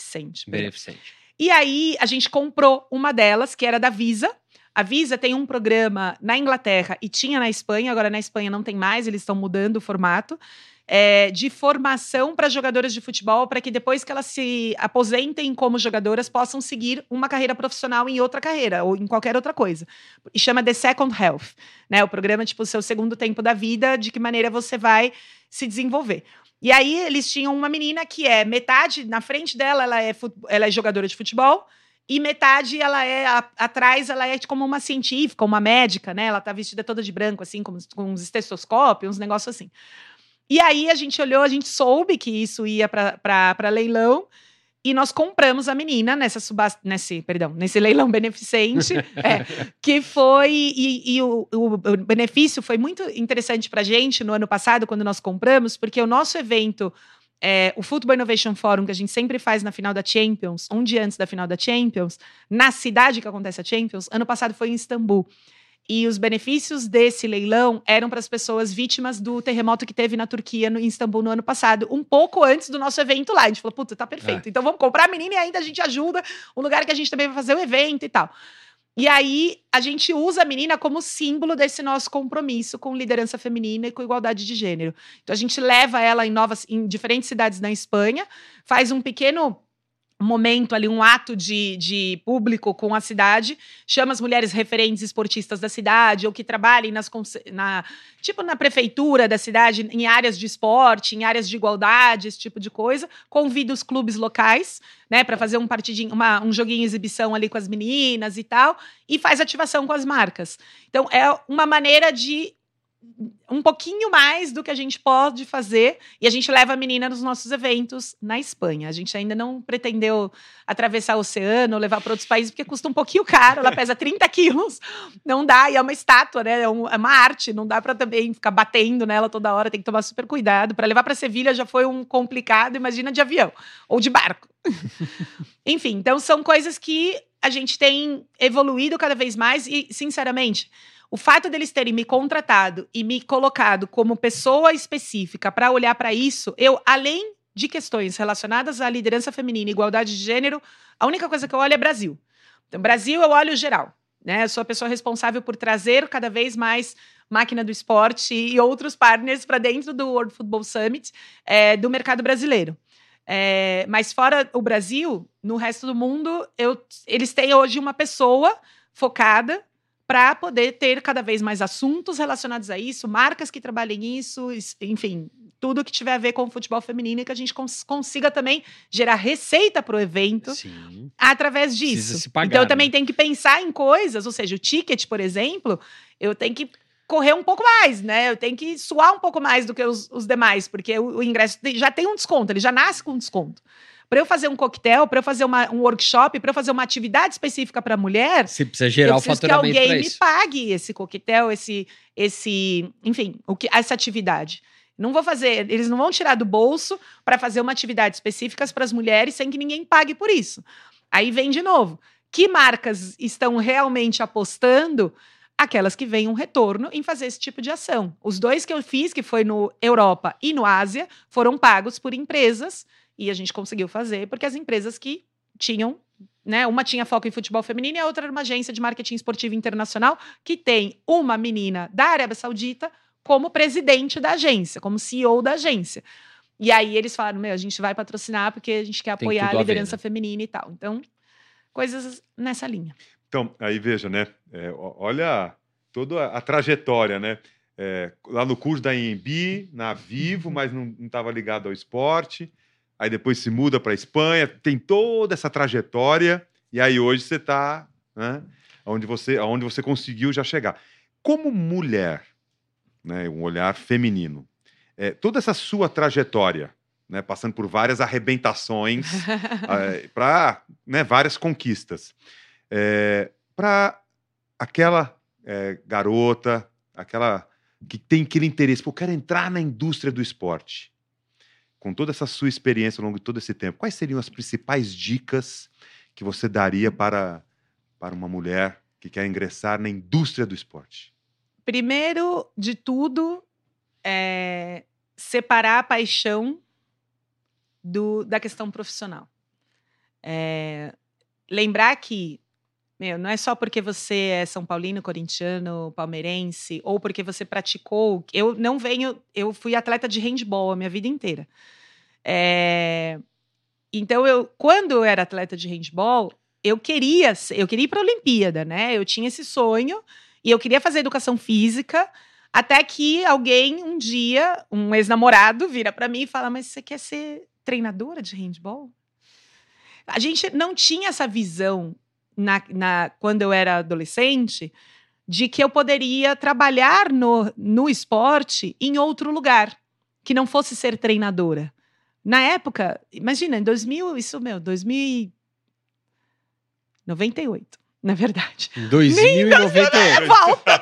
E aí, a gente comprou uma delas, que era da Visa. A Visa tem um programa na Inglaterra e tinha na Espanha, agora na Espanha não tem mais, eles estão mudando o formato, de formação para jogadoras de futebol, para que depois que elas se aposentem como jogadoras, possam seguir uma carreira profissional em outra carreira, ou em qualquer outra coisa. E chama The Second Health, né? O programa, tipo, o seu segundo tempo da vida, de que maneira você vai se desenvolver. E aí, eles tinham uma menina que metade, na frente dela, ela é jogadora de futebol, e metade, atrás, ela é como uma científica, uma médica, né? Ela tá vestida toda de branco, assim, com uns estetoscópios, uns negócios assim. E aí, a gente olhou, a gente soube que isso ia para leilão, e nós compramos a menina nesse leilão beneficente, que foi... E o benefício foi muito interessante pra gente no ano passado, quando nós compramos, porque o nosso evento... o Football Innovation Forum, que a gente sempre faz na final da Champions, um dia antes da final da Champions, na cidade que acontece a Champions, ano passado foi em Istambul. E os benefícios desse leilão eram para as pessoas vítimas do terremoto que teve na Turquia, em Istambul, no ano passado, um pouco antes do nosso evento lá. A gente falou, puta, tá perfeito. Então vamos comprar a menina e ainda a gente ajuda um lugar que a gente também vai fazer o evento e tal. E aí, a gente usa a menina como símbolo desse nosso compromisso com liderança feminina e com igualdade de gênero. Então, a gente leva ela em diferentes cidades na Espanha, faz um pequeno momento ali, um ato de público com a cidade, chama as mulheres referentes esportistas da cidade, ou que trabalhem na prefeitura da cidade, em áreas de esporte, em áreas de igualdade, esse tipo de coisa, convida os clubes locais, né, para fazer um partidinho, um joguinho exibição ali com as meninas e tal, e faz ativação com as marcas. Então, é uma maneira de um pouquinho mais do que a gente pode fazer, e a gente leva a menina nos nossos eventos na Espanha. A gente ainda não pretendeu atravessar o oceano, levar para outros países, porque custa um pouquinho caro, ela pesa 30 quilos, não dá, e é uma estátua, né? É uma arte, não dá para também ficar batendo nela toda hora, tem que tomar super cuidado. Para levar para Sevilha já foi um complicado, imagina de avião, ou de barco. Enfim, então são coisas que a gente tem evoluído cada vez mais, e, sinceramente, o fato deles terem me contratado e me colocado como pessoa específica para olhar para isso, além de questões relacionadas à liderança feminina e igualdade de gênero, a única coisa que eu olho é Brasil. Então, Brasil eu olho geral, né? Eu sou a pessoa responsável por trazer cada vez mais máquina do esporte e outros partners para dentro do World Football Summit do mercado brasileiro. Mas fora o Brasil, no resto do mundo, eles têm hoje uma pessoa focada para poder ter cada vez mais assuntos relacionados a isso, marcas que trabalhem isso, enfim, tudo que tiver a ver com o futebol feminino, e que a gente consiga também gerar receita para o evento. Sim. Através disso. Precisa se pagar, então eu também tenho que pensar em coisas, ou seja, o ticket, por exemplo, eu tenho que correr um pouco mais, né? Eu tenho que suar um pouco mais do que os demais, porque o ingresso já tem um desconto, ele já nasce com um desconto. Para eu fazer um coquetel, para eu fazer um workshop, para eu fazer uma atividade específica para mulher, Você precisa gerar o faturamento que alguém para me isso. pague esse coquetel, enfim, essa atividade. Não vou fazer, eles não vão tirar do bolso para fazer uma atividade específica para as mulheres sem que ninguém pague por isso. Aí vem de novo. Que marcas estão realmente apostando? Aquelas que veem um retorno em fazer esse tipo de ação. Os 2 que eu fiz, que foi no Europa e no Ásia, foram pagos por empresas e a gente conseguiu fazer porque as empresas que tinham, né, uma tinha foco em futebol feminino e a outra era uma agência de marketing esportivo internacional que tem uma menina da Arábia Saudita como presidente da agência, como CEO da agência. E aí eles falaram, a gente vai patrocinar porque a gente quer Tem apoiar tudo a a ver, liderança né? feminina e tal. Então, coisas nessa linha. Então, aí veja, né? Olha toda a trajetória, né? Lá no curso da IMB, na Vivo, mas não estava ligado ao esporte. Aí depois se muda para a Espanha, tem toda essa trajetória. E aí hoje você está, né, aonde você conseguiu já chegar. Como mulher, né, um olhar feminino, toda essa sua trajetória, né, passando por várias arrebentações para, né, várias conquistas. Para aquela garota, aquela que tem aquele interesse, eu quero entrar na indústria do esporte. Com toda essa sua experiência ao longo de todo esse tempo, quais seriam as principais dicas que você daria para uma mulher que quer ingressar na indústria do esporte? Primeiro de tudo, separar a paixão da questão profissional. Lembrar que não é só porque você é São Paulino, corintiano, palmeirense, ou porque você praticou. Eu fui atleta de handball a minha vida inteira. Então, quando eu era atleta de handball, eu queria ir para a Olimpíada, né? Eu tinha esse sonho e eu queria fazer educação física, até que alguém, um dia, um ex-namorado, vira para mim e fala: mas você quer ser treinadora de handball? A gente não tinha essa visão quando eu era adolescente, de que eu poderia trabalhar no esporte em outro lugar, que não fosse ser treinadora. Na época, imagina, em 2098, na verdade. 2098. Volta,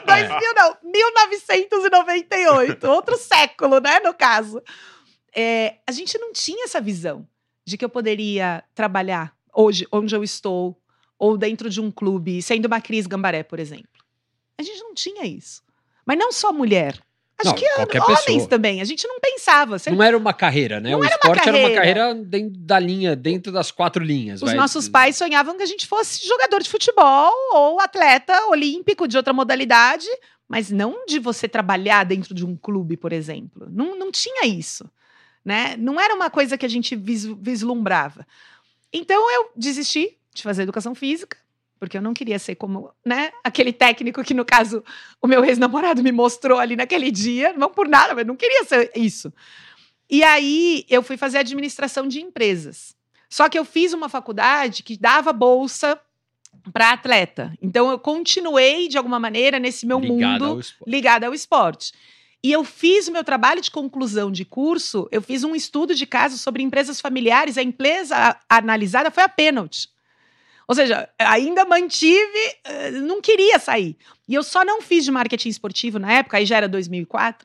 1998, outro século, né, no caso. A gente não tinha essa visão de que eu poderia trabalhar hoje, onde eu estou, ou dentro de um clube, sendo uma Cris Gambaré, por exemplo. A gente não tinha isso. Mas não só mulher. Acho que homens pessoa também. A gente não pensava. Não era uma carreira, né? O esporte era uma carreira dentro da linha, dentro das 4 linhas. Os nossos pais sonhavam que a gente fosse jogador de futebol ou atleta olímpico de outra modalidade, mas não de você trabalhar dentro de um clube, por exemplo. Não tinha isso, né? Não era uma coisa que a gente vislumbrava. Então eu desisti de fazer educação física, porque eu não queria ser como, né, aquele técnico que, no caso, o meu ex-namorado me mostrou ali naquele dia, não por nada, mas não queria ser isso. E aí eu fui fazer administração de empresas. Só que eu fiz uma faculdade que dava bolsa para atleta. Então eu continuei, de alguma maneira, nesse meu mundo ligado ao esporte. E eu fiz o meu trabalho de conclusão de curso, eu fiz um estudo de caso sobre empresas familiares, a empresa analisada foi a Penalty. Ou seja, ainda mantive, não queria sair. E eu só não fiz de marketing esportivo na época, aí já era 2004,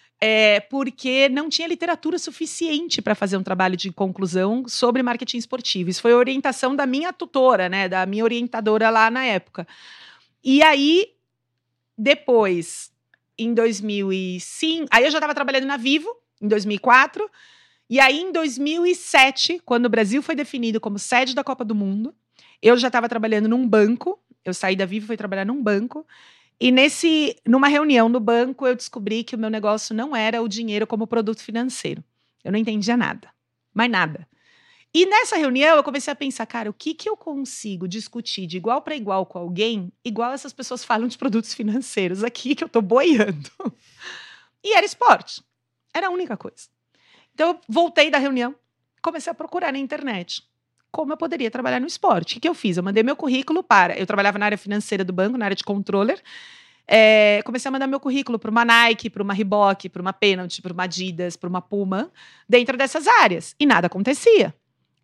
porque não tinha literatura suficiente para fazer um trabalho de conclusão sobre marketing esportivo. Isso foi a orientação da minha tutora, né, da minha orientadora lá na época. E aí, depois, em 2005, aí eu já estava trabalhando na Vivo, em 2004, e aí em 2007, quando o Brasil foi definido como sede da Copa do Mundo, eu já estava trabalhando num banco, eu saí da Vivo e fui trabalhar num banco, e numa reunião no banco eu descobri que o meu negócio não era o dinheiro como produto financeiro. Eu não entendia nada, mais nada. E nessa reunião eu comecei a pensar, cara, o que eu consigo discutir de igual para igual com alguém, igual essas pessoas falam de produtos financeiros aqui, que eu tô boiando. E era esporte, era a única coisa. Então eu voltei da reunião, comecei a procurar na internet como eu poderia trabalhar no esporte. O que eu fiz? Eu mandei meu currículo eu trabalhava na área financeira do banco, na área de controller, comecei a mandar meu currículo para uma Nike, para uma Reebok, para uma Penalty, para uma Adidas, para uma Puma, dentro dessas áreas. E nada acontecia.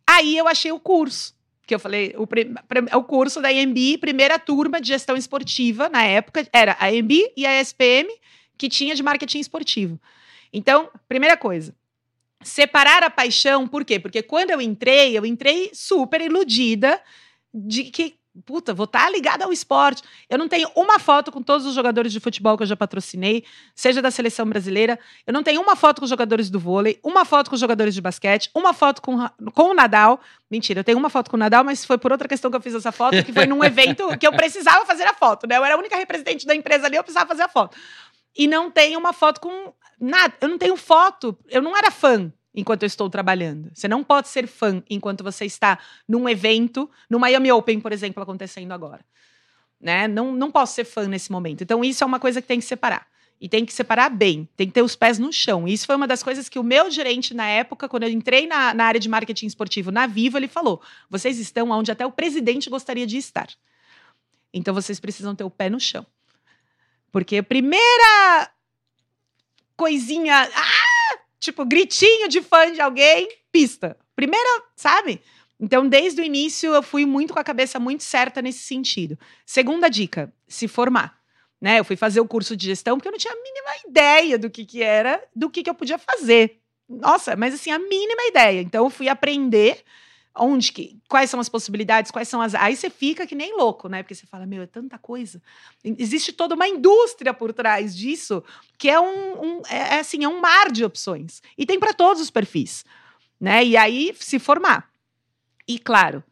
Aí eu achei o curso, que eu falei, o curso da EMB, primeira turma de gestão esportiva, na época, era a EMB e a SPM, que tinha de marketing esportivo. Então, primeira coisa, separar a paixão, por quê? Porque quando eu entrei super iludida de que, puta, vou estar ligada ao esporte. Eu não tenho uma foto com todos os jogadores de futebol que eu já patrocinei, seja da seleção brasileira. Eu não tenho uma foto com os jogadores do vôlei, uma foto com os jogadores de basquete, uma foto com o Nadal. Mentira, eu tenho uma foto com o Nadal, mas foi por outra questão que eu fiz essa foto, que foi num evento que eu precisava fazer a foto, né? Eu era a única representante da empresa ali, eu precisava fazer a foto. E não tenho uma foto com nada. Eu não tenho foto, eu não era fã enquanto eu estou trabalhando. Você não pode ser fã enquanto você está num evento, no Miami Open, por exemplo, acontecendo agora. Né? Não posso ser fã nesse momento. Então, isso é uma coisa que tem que separar. E tem que separar bem. Tem que ter os pés no chão. E isso foi uma das coisas que o meu gerente, na época, quando eu entrei na área de marketing esportivo na Vivo, ele falou: vocês estão onde até o presidente gostaria de estar. Então, vocês precisam ter o pé no chão. Porque a primeira coisinha... tipo, gritinho de fã de alguém, pista. Primeira, sabe? Então, desde o início, eu fui muito com a cabeça muito certa nesse sentido. Segunda dica, se formar. Né? Eu fui fazer o curso de gestão porque eu não tinha a mínima ideia do que era, do que eu podia fazer. Nossa, mas assim, a mínima ideia. Então, eu fui aprender quais são as possibilidades, quais são as... Aí você fica que nem louco, né? Porque você fala, meu, é tanta coisa. Existe toda uma indústria por trás disso, que é um mar de opções. E tem para todos os perfis, né? E aí, se formar. E, claro,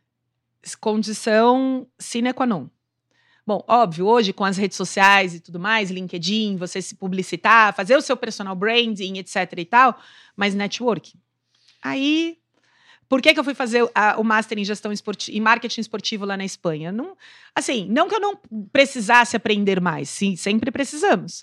condição sine qua non. Bom, óbvio, hoje com as redes sociais e tudo mais, LinkedIn, você se publicitar, fazer o seu personal branding, etc e tal, mas networking. Aí... Por que eu fui fazer o Master em Gestão em Marketing Esportivo lá na Espanha? Não que eu não precisasse aprender mais. Sim, sempre precisamos.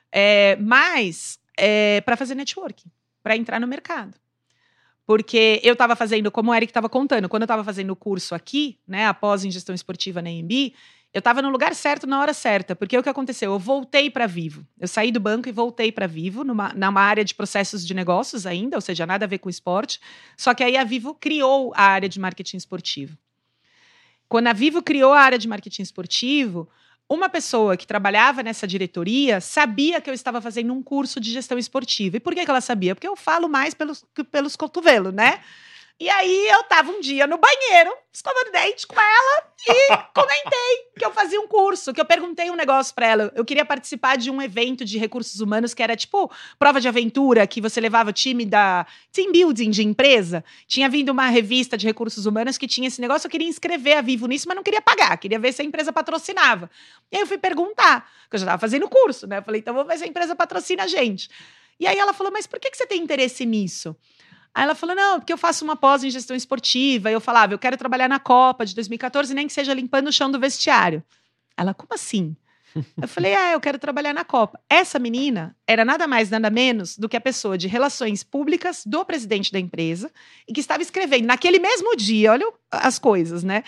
Mas para fazer networking, para entrar no mercado. Porque eu estava fazendo, como o Eric estava contando, quando eu estava fazendo o curso aqui, né, após em Gestão Esportiva na EMB, eu estava no lugar certo, na hora certa. Porque o que aconteceu? Eu voltei para Vivo. Eu saí do banco e voltei para Vivo, numa área de processos de negócios ainda, ou seja, nada a ver com esporte. Só que aí a Vivo criou a área de marketing esportivo. Quando a Vivo criou a área de marketing esportivo, uma pessoa que trabalhava nessa diretoria sabia que eu estava fazendo um curso de gestão esportiva. E por que ela sabia? Porque eu falo mais pelos cotovelos, né? E aí eu tava um dia no banheiro, escovando dente com ela e comentei que eu fazia um curso, que eu perguntei um negócio pra ela. Eu queria participar de um evento de recursos humanos que era tipo prova de aventura, que você levava o time da team building de empresa. Tinha vindo uma revista de recursos humanos que tinha esse negócio, eu queria inscrever a Vivo nisso, mas não queria pagar, queria ver se a empresa patrocinava. E aí eu fui perguntar, porque eu já tava fazendo o curso, né? Eu falei, então vou ver se a empresa patrocina a gente. E aí ela falou, mas por que você tem interesse nisso? Aí ela falou, não, porque eu faço uma pós em gestão esportiva. E eu falava, eu quero trabalhar na Copa de 2014, nem que seja limpando o chão do vestiário. Ela, como assim? Eu falei, eu quero trabalhar na Copa. Essa menina era nada mais, nada menos do que a pessoa de relações públicas do presidente da empresa e que estava escrevendo naquele mesmo dia, olha as coisas, né?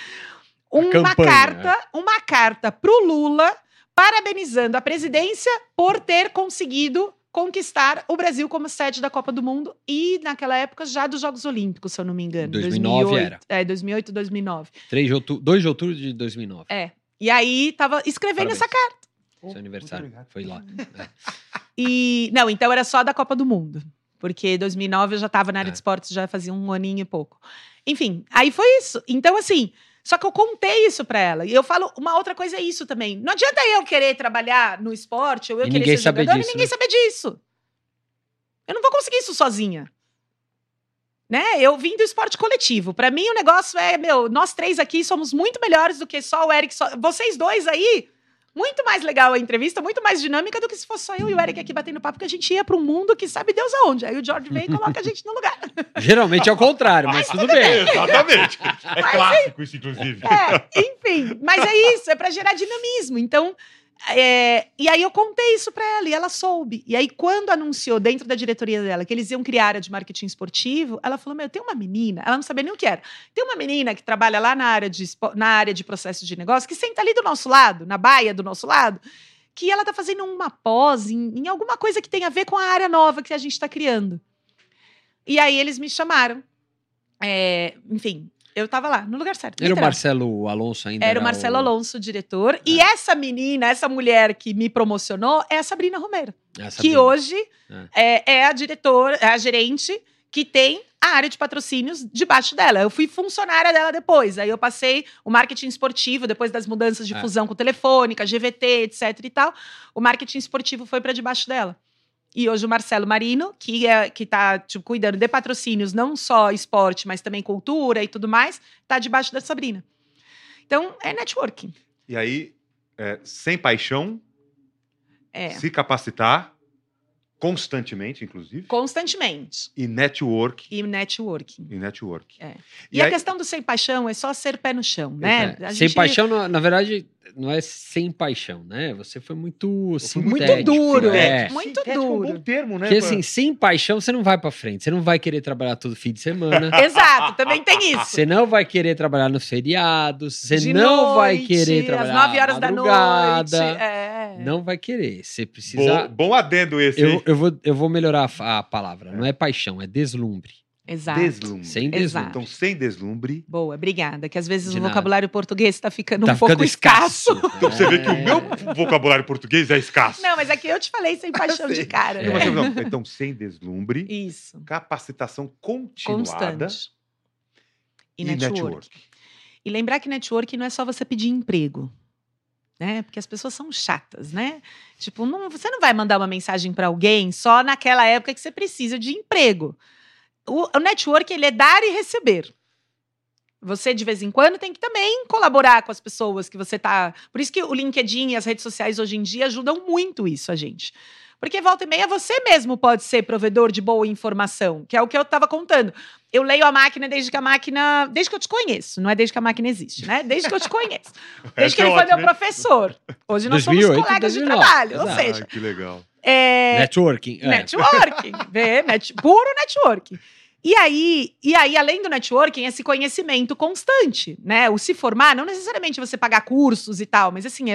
Uma carta pro Lula parabenizando a presidência por ter conseguido conquistar o Brasil como sede da Copa do Mundo e, naquela época, já dos Jogos Olímpicos, se eu não me engano. 2009 era. 2008, 2009. 2 de outubro de 2009. E aí, tava escrevendo essa carta. Seu aniversário, foi lá. Então era só da Copa do Mundo. Porque 2009 eu já tava na área de esportes, já fazia um aninho e pouco. Enfim, aí foi isso. Então, assim... Só que eu contei isso pra ela. E eu falo, uma outra coisa é isso também. Não adianta eu querer trabalhar no esporte, ou eu querer ser jogador e ninguém saber disso. Eu não vou conseguir isso sozinha. Né? Eu vim do esporte coletivo. Pra mim, o negócio é, nós três aqui somos muito melhores do que só o Eric. Vocês dois aí, muito mais legal a entrevista, muito mais dinâmica do que se fosse só eu e o Eric aqui batendo papo, que a gente ia para um mundo que sabe Deus aonde. Aí o George vem e coloca a gente no lugar. Geralmente é o contrário, mas tudo bem. Exatamente. É clássico isso, inclusive. Enfim, mas é isso, é para gerar dinamismo. Então, e aí eu contei isso para ela e ela soube. E aí quando anunciou dentro da diretoria dela que eles iam criar a área de marketing esportivo, ela falou, tem uma menina, ela não sabia nem o que era, tem uma menina que trabalha lá na área de processos de negócio, que senta ali do nosso lado, na baia do nosso lado, que ela tá fazendo uma pós em alguma coisa que tem a ver com a área nova que a gente está criando. E aí eles me chamaram. enfim, eu tava lá, no lugar certo. Era o literal. Marcelo Alonso ainda? Era o Marcelo Alonso, o diretor. E essa menina, essa mulher que me promocionou, é a Sabrina Romero. Que hoje é a diretora, é a gerente que tem a área de patrocínios debaixo dela. Eu fui funcionária dela depois. Aí eu passei o marketing esportivo, depois das mudanças de fusão com Telefônica, GVT, etc e tal. O marketing esportivo foi para debaixo dela. E hoje o Marcelo Marino, que tá tipo, cuidando de patrocínios, não só esporte, mas também cultura e tudo mais, tá debaixo da Sabrina. Então, é networking. E aí, sem paixão, É. se capacitar constantemente, inclusive. Constantemente. E network. E networking. E network. É. E a questão do sem paixão é só ser pé no chão, né? Sem paixão, na verdade, não é sem paixão, né? Você foi muito muito duro. Muito duro. É um bom termo, né? Porque assim, sem paixão, você não vai pra frente. Você não vai querer trabalhar todo fim de semana. Exato, também tem isso. Você não vai querer trabalhar nos feriados. Você de não noite, vai querer trabalhar às 9 horas da noite. Não vai querer. Você precisa... Bom adendo esse. Eu vou melhorar a palavra. Não é paixão, é deslumbre. Exato. Deslumbre. Sem deslumbre. Exato. Então, sem deslumbre. Boa, obrigada. Que às vezes De o nada. vocabulário português está ficando um pouco escasso. Então, você vê que o meu vocabulário português é escasso. Não, mas aqui eu te falei sem paixão de cara. Não, mas não. Então, sem deslumbre. Isso. Capacitação continuada. Constante. E network. E lembrar que network não é só você pedir emprego. Né? Porque as pessoas são chatas, né? Tipo, você não vai mandar uma mensagem para alguém só naquela época que você precisa de emprego. O network, ele é dar e receber. Você, de vez em quando, tem que também colaborar com as pessoas que você tá... Por isso que o LinkedIn e as redes sociais hoje em dia ajudam muito isso a gente. Porque volta e meia você mesmo pode ser provedor de boa informação, que é o que eu estava contando. Eu leio a máquina desde que eu te conheço, não é desde que a máquina existe, né? Desde que eu te conheço. Desde que ele foi meu professor. Hoje nós 2008, somos colegas 2009. De trabalho, Exato. ou seja... que legal. Networking. Networking. Puro networking. E aí, além do networking, esse conhecimento constante, né? O se formar, não necessariamente você pagar cursos e tal, mas assim, é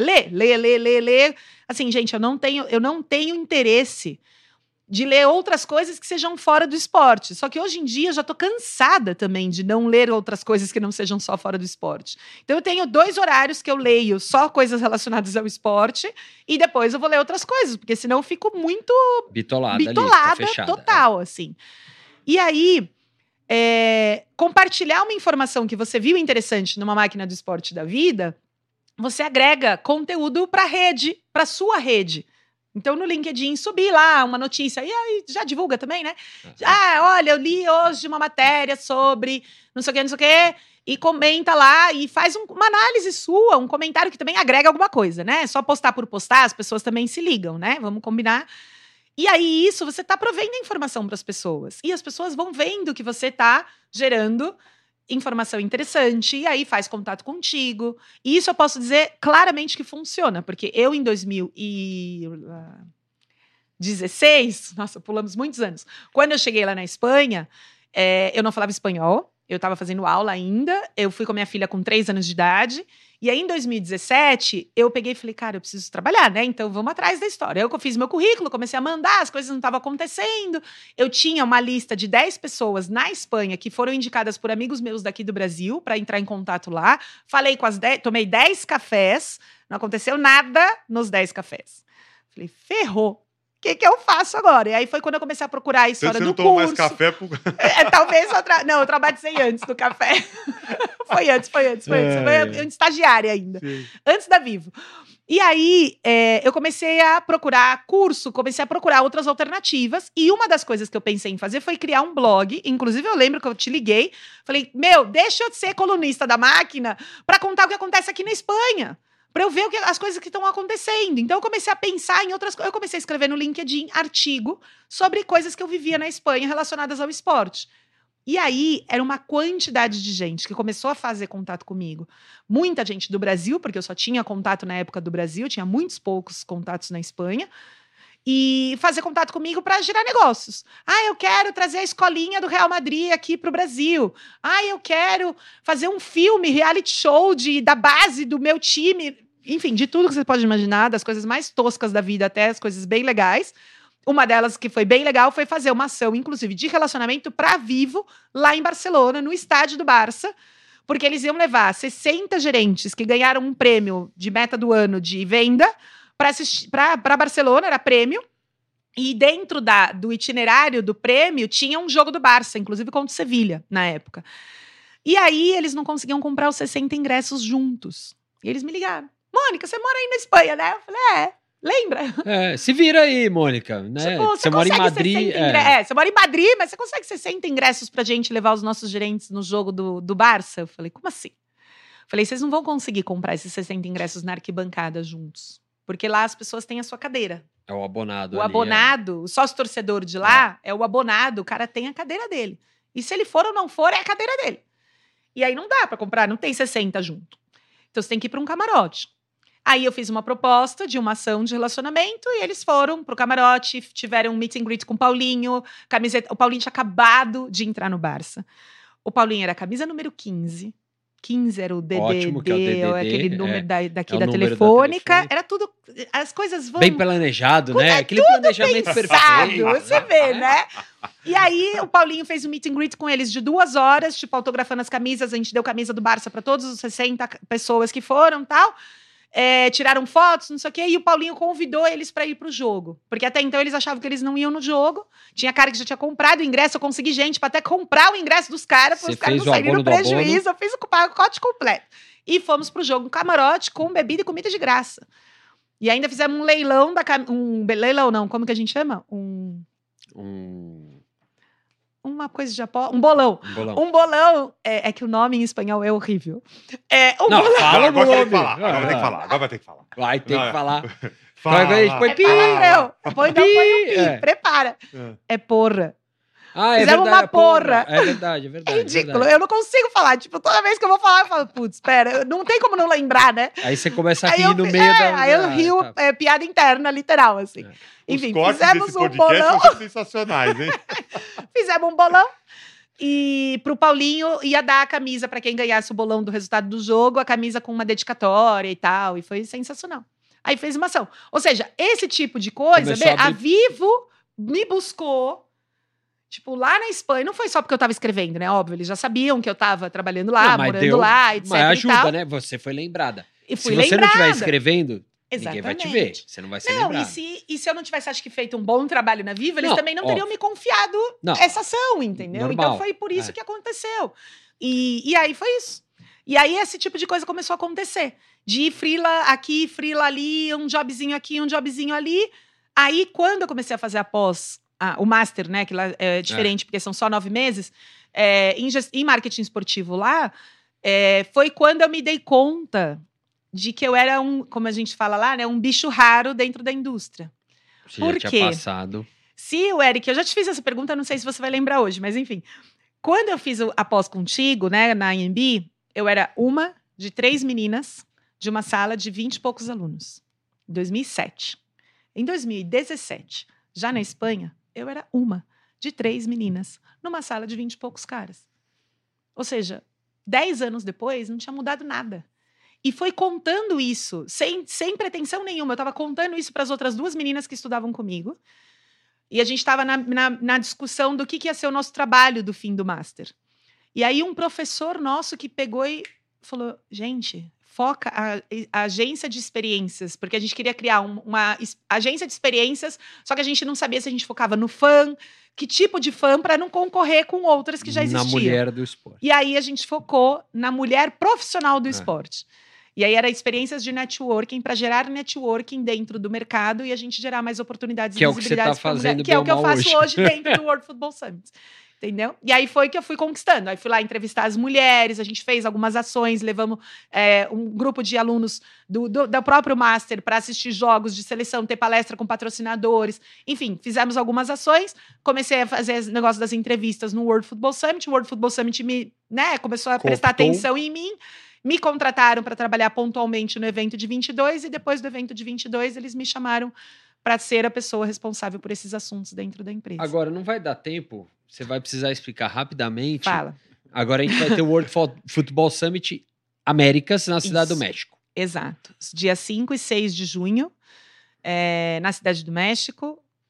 ler. Assim, gente, eu não tenho interesse de ler outras coisas que sejam fora do esporte. Só que hoje em dia eu já tô cansada também de não ler outras coisas que não sejam só fora do esporte. Então eu tenho 2 horários que eu leio só coisas relacionadas ao esporte e depois eu vou ler outras coisas, porque senão eu fico muito bitolada total, assim. E aí, compartilhar uma informação que você viu interessante numa máquina do esporte da vida, você agrega conteúdo para rede, para sua rede. Então, no LinkedIn, subir lá uma notícia, e aí já divulga também, né? Olha, eu li hoje uma matéria sobre não sei o quê, e comenta lá e faz uma análise sua, um comentário que também agrega alguma coisa, né? Só postar por postar, as pessoas também se ligam, né? Vamos combinar. E aí, isso, você está provendo informação para as pessoas. E as pessoas vão vendo que você está gerando informação interessante, e aí faz contato contigo. E isso eu posso dizer claramente que funciona, porque eu, em 2016, nossa, pulamos muitos anos, quando eu cheguei lá na Espanha, eu não falava espanhol, eu estava fazendo aula ainda, eu fui com a minha filha com 3 anos de idade, e aí, em 2017, eu peguei e falei, cara, eu preciso trabalhar, né? Então, vamos atrás da história. Eu fiz meu currículo, comecei a mandar, as coisas não estavam acontecendo. Eu tinha uma lista de 10 pessoas na Espanha que foram indicadas por amigos meus daqui do Brasil para entrar em contato lá. Falei com as 10, tomei 10 cafés, não aconteceu nada nos 10 cafés. Falei, ferrou. O que eu faço agora? E aí foi quando eu comecei a procurar a história do curso. Você não toma mais café? Talvez não, eu traumatizei antes do café. Foi antes. Foi estagiária ainda. Sim. Antes da Vivo. E aí, eu comecei a procurar curso, comecei a procurar outras alternativas. E uma das coisas que eu pensei em fazer foi criar um blog. Inclusive, eu lembro que eu te liguei. Falei, deixa eu ser colunista da máquina para contar o que acontece aqui na Espanha. Para eu ver as coisas que estão acontecendo. Então, eu comecei a pensar em outras coisas. Eu comecei a escrever no LinkedIn artigo sobre coisas que eu vivia na Espanha relacionadas ao esporte. E aí, era uma quantidade de gente que começou a fazer contato comigo. Muita gente do Brasil, porque eu só tinha contato na época do Brasil, tinha muitos poucos contatos na Espanha. E fazer contato comigo para gerar negócios. Eu quero trazer a escolinha do Real Madrid aqui para o Brasil. Eu quero fazer um filme, reality show da base do meu time. Enfim, de tudo que você pode imaginar, das coisas mais toscas da vida até as coisas bem legais. Uma delas que foi bem legal foi fazer uma ação, inclusive, de relacionamento para Vivo, lá em Barcelona, no estádio do Barça, porque eles iam levar 60 gerentes que ganharam um prêmio de meta do ano de venda para Barcelona, era prêmio, e dentro do itinerário do prêmio tinha um jogo do Barça, inclusive contra o Sevilha, na época. E aí eles não conseguiam comprar os 60 ingressos juntos. E eles me ligaram. Mônica, você mora aí na Espanha, né? Eu falei, lembra? Se vira aí, Mônica. Né? Tipo, você mora em Madrid. Você mora em Madrid, mas você consegue 60 ingressos pra gente levar os nossos gerentes no jogo do Barça? Eu falei, como assim? Eu falei, vocês não vão conseguir comprar esses 60 ingressos na arquibancada juntos. Porque lá as pessoas têm a sua cadeira. É o abonado. O abonado, o sócio-torcedor de lá, é o abonado, o cara tem a cadeira dele. E se ele for ou não for, é a cadeira dele. E aí não dá pra comprar, não tem 60 junto. Então você tem que ir pra um camarote. Aí eu fiz uma proposta de uma ação de relacionamento e eles foram pro camarote, tiveram um meet and greet com o Paulinho, camiseta. O Paulinho tinha acabado de entrar no Barça. O Paulinho era a camisa número 15. 15 era o DDD, Ótimo, que é o DDD, aquele número daqui é o da número telefônica. Era tudo, as coisas vão... Bem planejado, né? É Aquele tudo planejamento pensado, perfeito. você vê, né? E aí o Paulinho fez um meet and greet com eles de 2 horas, tipo, autografando as camisas. A gente deu camisa do Barça para todos os 60 pessoas que foram e tal. Tiraram fotos, não sei o quê, e o Paulinho convidou eles para ir pro jogo. Porque até então eles achavam que eles não iam no jogo. Tinha cara que já tinha comprado o ingresso, eu consegui gente para até comprar o ingresso dos caras, para os caras não saírem no prejuízo. Eu fiz o pacote completo. E fomos pro jogo, um camarote com bebida e comida de graça. E ainda fizemos um leilão leilão não, como que a gente chama? Uma coisa de aposta. Um bolão. Um bolão. É que o nome em espanhol é horrível. Não, bolão. fala Agora o vai ter que nome. falar. Agora vai ter que falar. Agora vai ter que falar. Vai ter que falar. Fala. Agora a gente põe pi. Põe o pi. Prepara. É porra. Ah, é Fizemos verdade. uma porra. É verdade, é verdade. É ridículo. verdade. Eu não consigo falar. Tipo, toda vez que eu vou falar, eu falo, putz, espera, não tem como não lembrar, né? Aí você começa a Aí rir no meio da... Aí eu rio, tá. piada interna, literal, assim. Enfim, Os cortes fizemos desse um podcast bolão. vão ser sensacionais, hein? Fizemos um bolão. E pro Paulinho ia dar a camisa pra quem ganhasse o bolão do resultado do jogo, a camisa com uma dedicatória e tal. E foi sensacional. Aí fez uma ação. Ou seja, esse tipo de coisa, a Vivo me buscou. Tipo, lá na Espanha, não foi só porque eu tava escrevendo, né? Óbvio, eles já sabiam que eu tava trabalhando lá, morando lá, etc. Mas ajuda, e tal. né? Você foi lembrada. E fui Se você não estiver lembrada. escrevendo, Exatamente. ninguém vai te ver. Você não vai ser Não, lembrado. e se eu não tivesse, acho que, feito um bom trabalho na Vivo, eles também não teriam me confiado essa ação, entendeu? Normal. Então foi por isso que aconteceu. E aí foi isso. E aí esse tipo de coisa começou a acontecer. De freela aqui, freela ali, um jobzinho aqui, um jobzinho ali. Aí, quando eu comecei a fazer o master, né, que lá é diferente, porque são só 9 meses, em marketing esportivo lá, foi quando eu me dei conta de que eu era como a gente fala lá, né, um bicho raro dentro da indústria. Você Por já quê? tinha passado. Se o Eric, eu já te fiz essa pergunta, não sei se você vai lembrar hoje, mas enfim. Quando eu fiz a pós contigo, né, na IMB, eu era uma de 3 meninas de uma sala de 20 e poucos alunos. Em 2007. Em 2017, já na Espanha, eu era uma de 3 meninas numa sala de 20 e poucos caras. Ou seja, 10 anos depois, não tinha mudado nada. E foi contando isso, sem pretensão nenhuma. Eu estava contando isso para as outras 2 meninas que estudavam comigo. E a gente estava na discussão do que ia ser o nosso trabalho do fim do Master. E aí um professor nosso que pegou e falou, gente, foca a agência de experiências, porque a gente queria criar uma agência de experiências, só que a gente não sabia se a gente focava no fã, que tipo de fã, para não concorrer com outras que já existiam. Na mulher do esporte. E aí a gente focou na mulher profissional do esporte. E aí era experiências de networking para gerar networking dentro do mercado e a gente gerar mais oportunidades e visibilidades para mulher. Que é o que eu faço hoje dentro do World Football Summit. Entendeu? E aí foi que eu fui conquistando. Aí fui lá entrevistar as mulheres, a gente fez algumas ações, levamos um grupo de alunos do próprio Master para assistir jogos de seleção, ter palestra com patrocinadores. Enfim, fizemos algumas ações. Comecei a fazer esse negócio das entrevistas no World Football Summit. O World Football Summit começou a prestar atenção em mim. Me contrataram para trabalhar pontualmente no evento de 22 e depois do evento de 22 eles me chamaram para ser a pessoa responsável por esses assuntos dentro da empresa. Agora, não vai dar tempo, você vai precisar explicar rapidamente. Fala. Agora a gente vai ter o World Football Summit Américas na Cidade do México. Exato. Dia 5 e 6 de junho, na Cidade do México.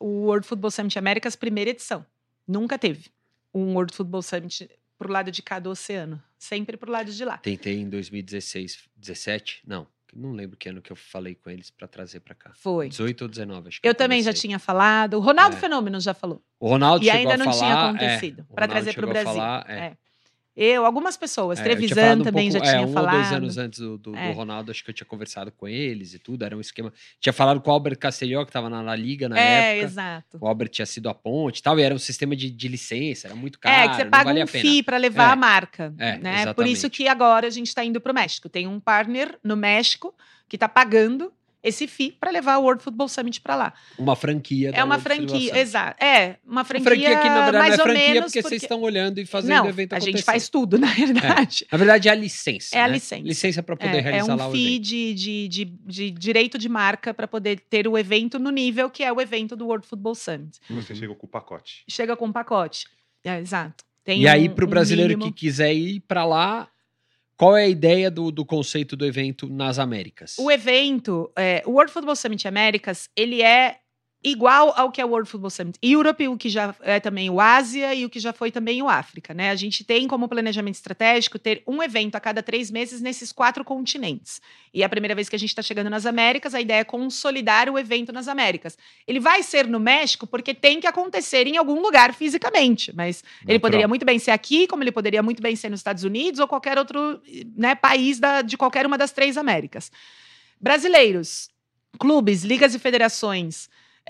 o World Football Summit Américas, primeira edição. Nunca teve um World Football Summit pro lado de cá do oceano. Sempre pro lado de lá. Tentei em 2016, 17? Não lembro que ano que eu falei com eles pra trazer pra cá. Foi. 18 ou 19, acho que Eu também já comecei. tinha falado. O Ronaldo É. Fenômeno já falou. O Ronaldo E chegou ainda a não falar, tinha acontecido. o Para Ronaldo trazer para o chegou a Brasil. falar, Algumas pessoas. eu tinha Trevisan falado também já pouco, tinha 1 falado. ou 2 anos antes do É. Ronaldo, acho que eu tinha conversado com eles e tudo, era um esquema. Tinha falado com o Albert Castelló, que tava na La Liga na época. Exato. O Albert tinha sido a ponte e tal, e era um sistema de licença, era muito caro, Que você não paga valia um a pena. FII para levar a marca. É, né? exatamente. Por isso que agora a gente está indo para o México. Tem um partner no México que está pagando esse FII para levar o World Football Summit para lá. Uma franquia da É uma World Football franquia, Summit. exato. Uma franquia, Uma franquia que, na verdade, mais não é ou franquia menos porque vocês estão olhando e fazendo Não, o evento a acontecer. gente faz tudo, na verdade. Na verdade, é a licença. É a né? licença. Licença para poder realizar lá um o FII evento. de direito de marca para poder ter o evento no nível que é o evento do World Football Summit. Você chegou com o pacote. Chega com um pacote. Exato. Tem E aí, para o brasileiro mínimo. que quiser ir para lá, qual é a ideia do conceito do evento nas Américas? O evento, o World Football Summit Américas, ele é igual ao que é o World Football Summit Europe, o que já é também o Ásia e o que já foi também o África, né? A gente tem como planejamento estratégico ter um evento a cada 3 meses nesses 4 continentes. E é a primeira vez que a gente está chegando nas Américas, a ideia é consolidar o evento nas Américas. Ele vai ser no México porque tem que acontecer em algum lugar fisicamente, mas ele poderia muito bem ser aqui, como ele poderia muito bem ser nos Estados Unidos ou qualquer outro, né, país de qualquer uma das 3 Américas. Brasileiros, clubes, ligas e federações,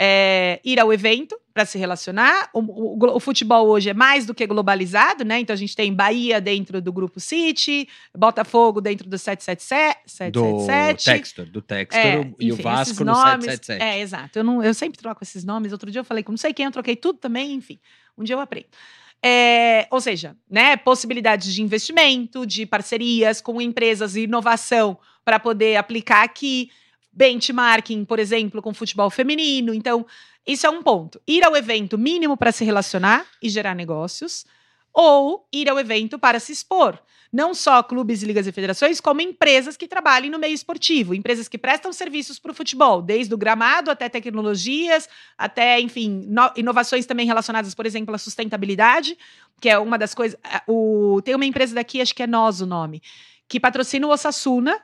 ir ao evento para se relacionar. O futebol hoje é mais do que globalizado, né? Então a gente tem Bahia dentro do Grupo City, Botafogo dentro do 777. Do Textor e o Vasco no nomes, 777. Exato. Eu sempre troco esses nomes. Outro dia eu falei com não sei quem, eu troquei tudo também, enfim. Um dia eu aprendo. Ou seja, né, possibilidades de investimento, de parcerias com empresas e inovação para poder aplicar aqui. Benchmarking, por exemplo, com futebol feminino. Então, isso é um ponto. Ir ao evento mínimo para se relacionar e gerar negócios, ou ir ao evento para se expor. Não só clubes, ligas e federações, como empresas que trabalhem no meio esportivo, empresas que prestam serviços para o futebol, desde o gramado até tecnologias, até, enfim, inovações também relacionadas, por exemplo, à sustentabilidade, que é uma das coisas. Tem uma empresa daqui, acho que é Nós o nome, que patrocina o Osasuna.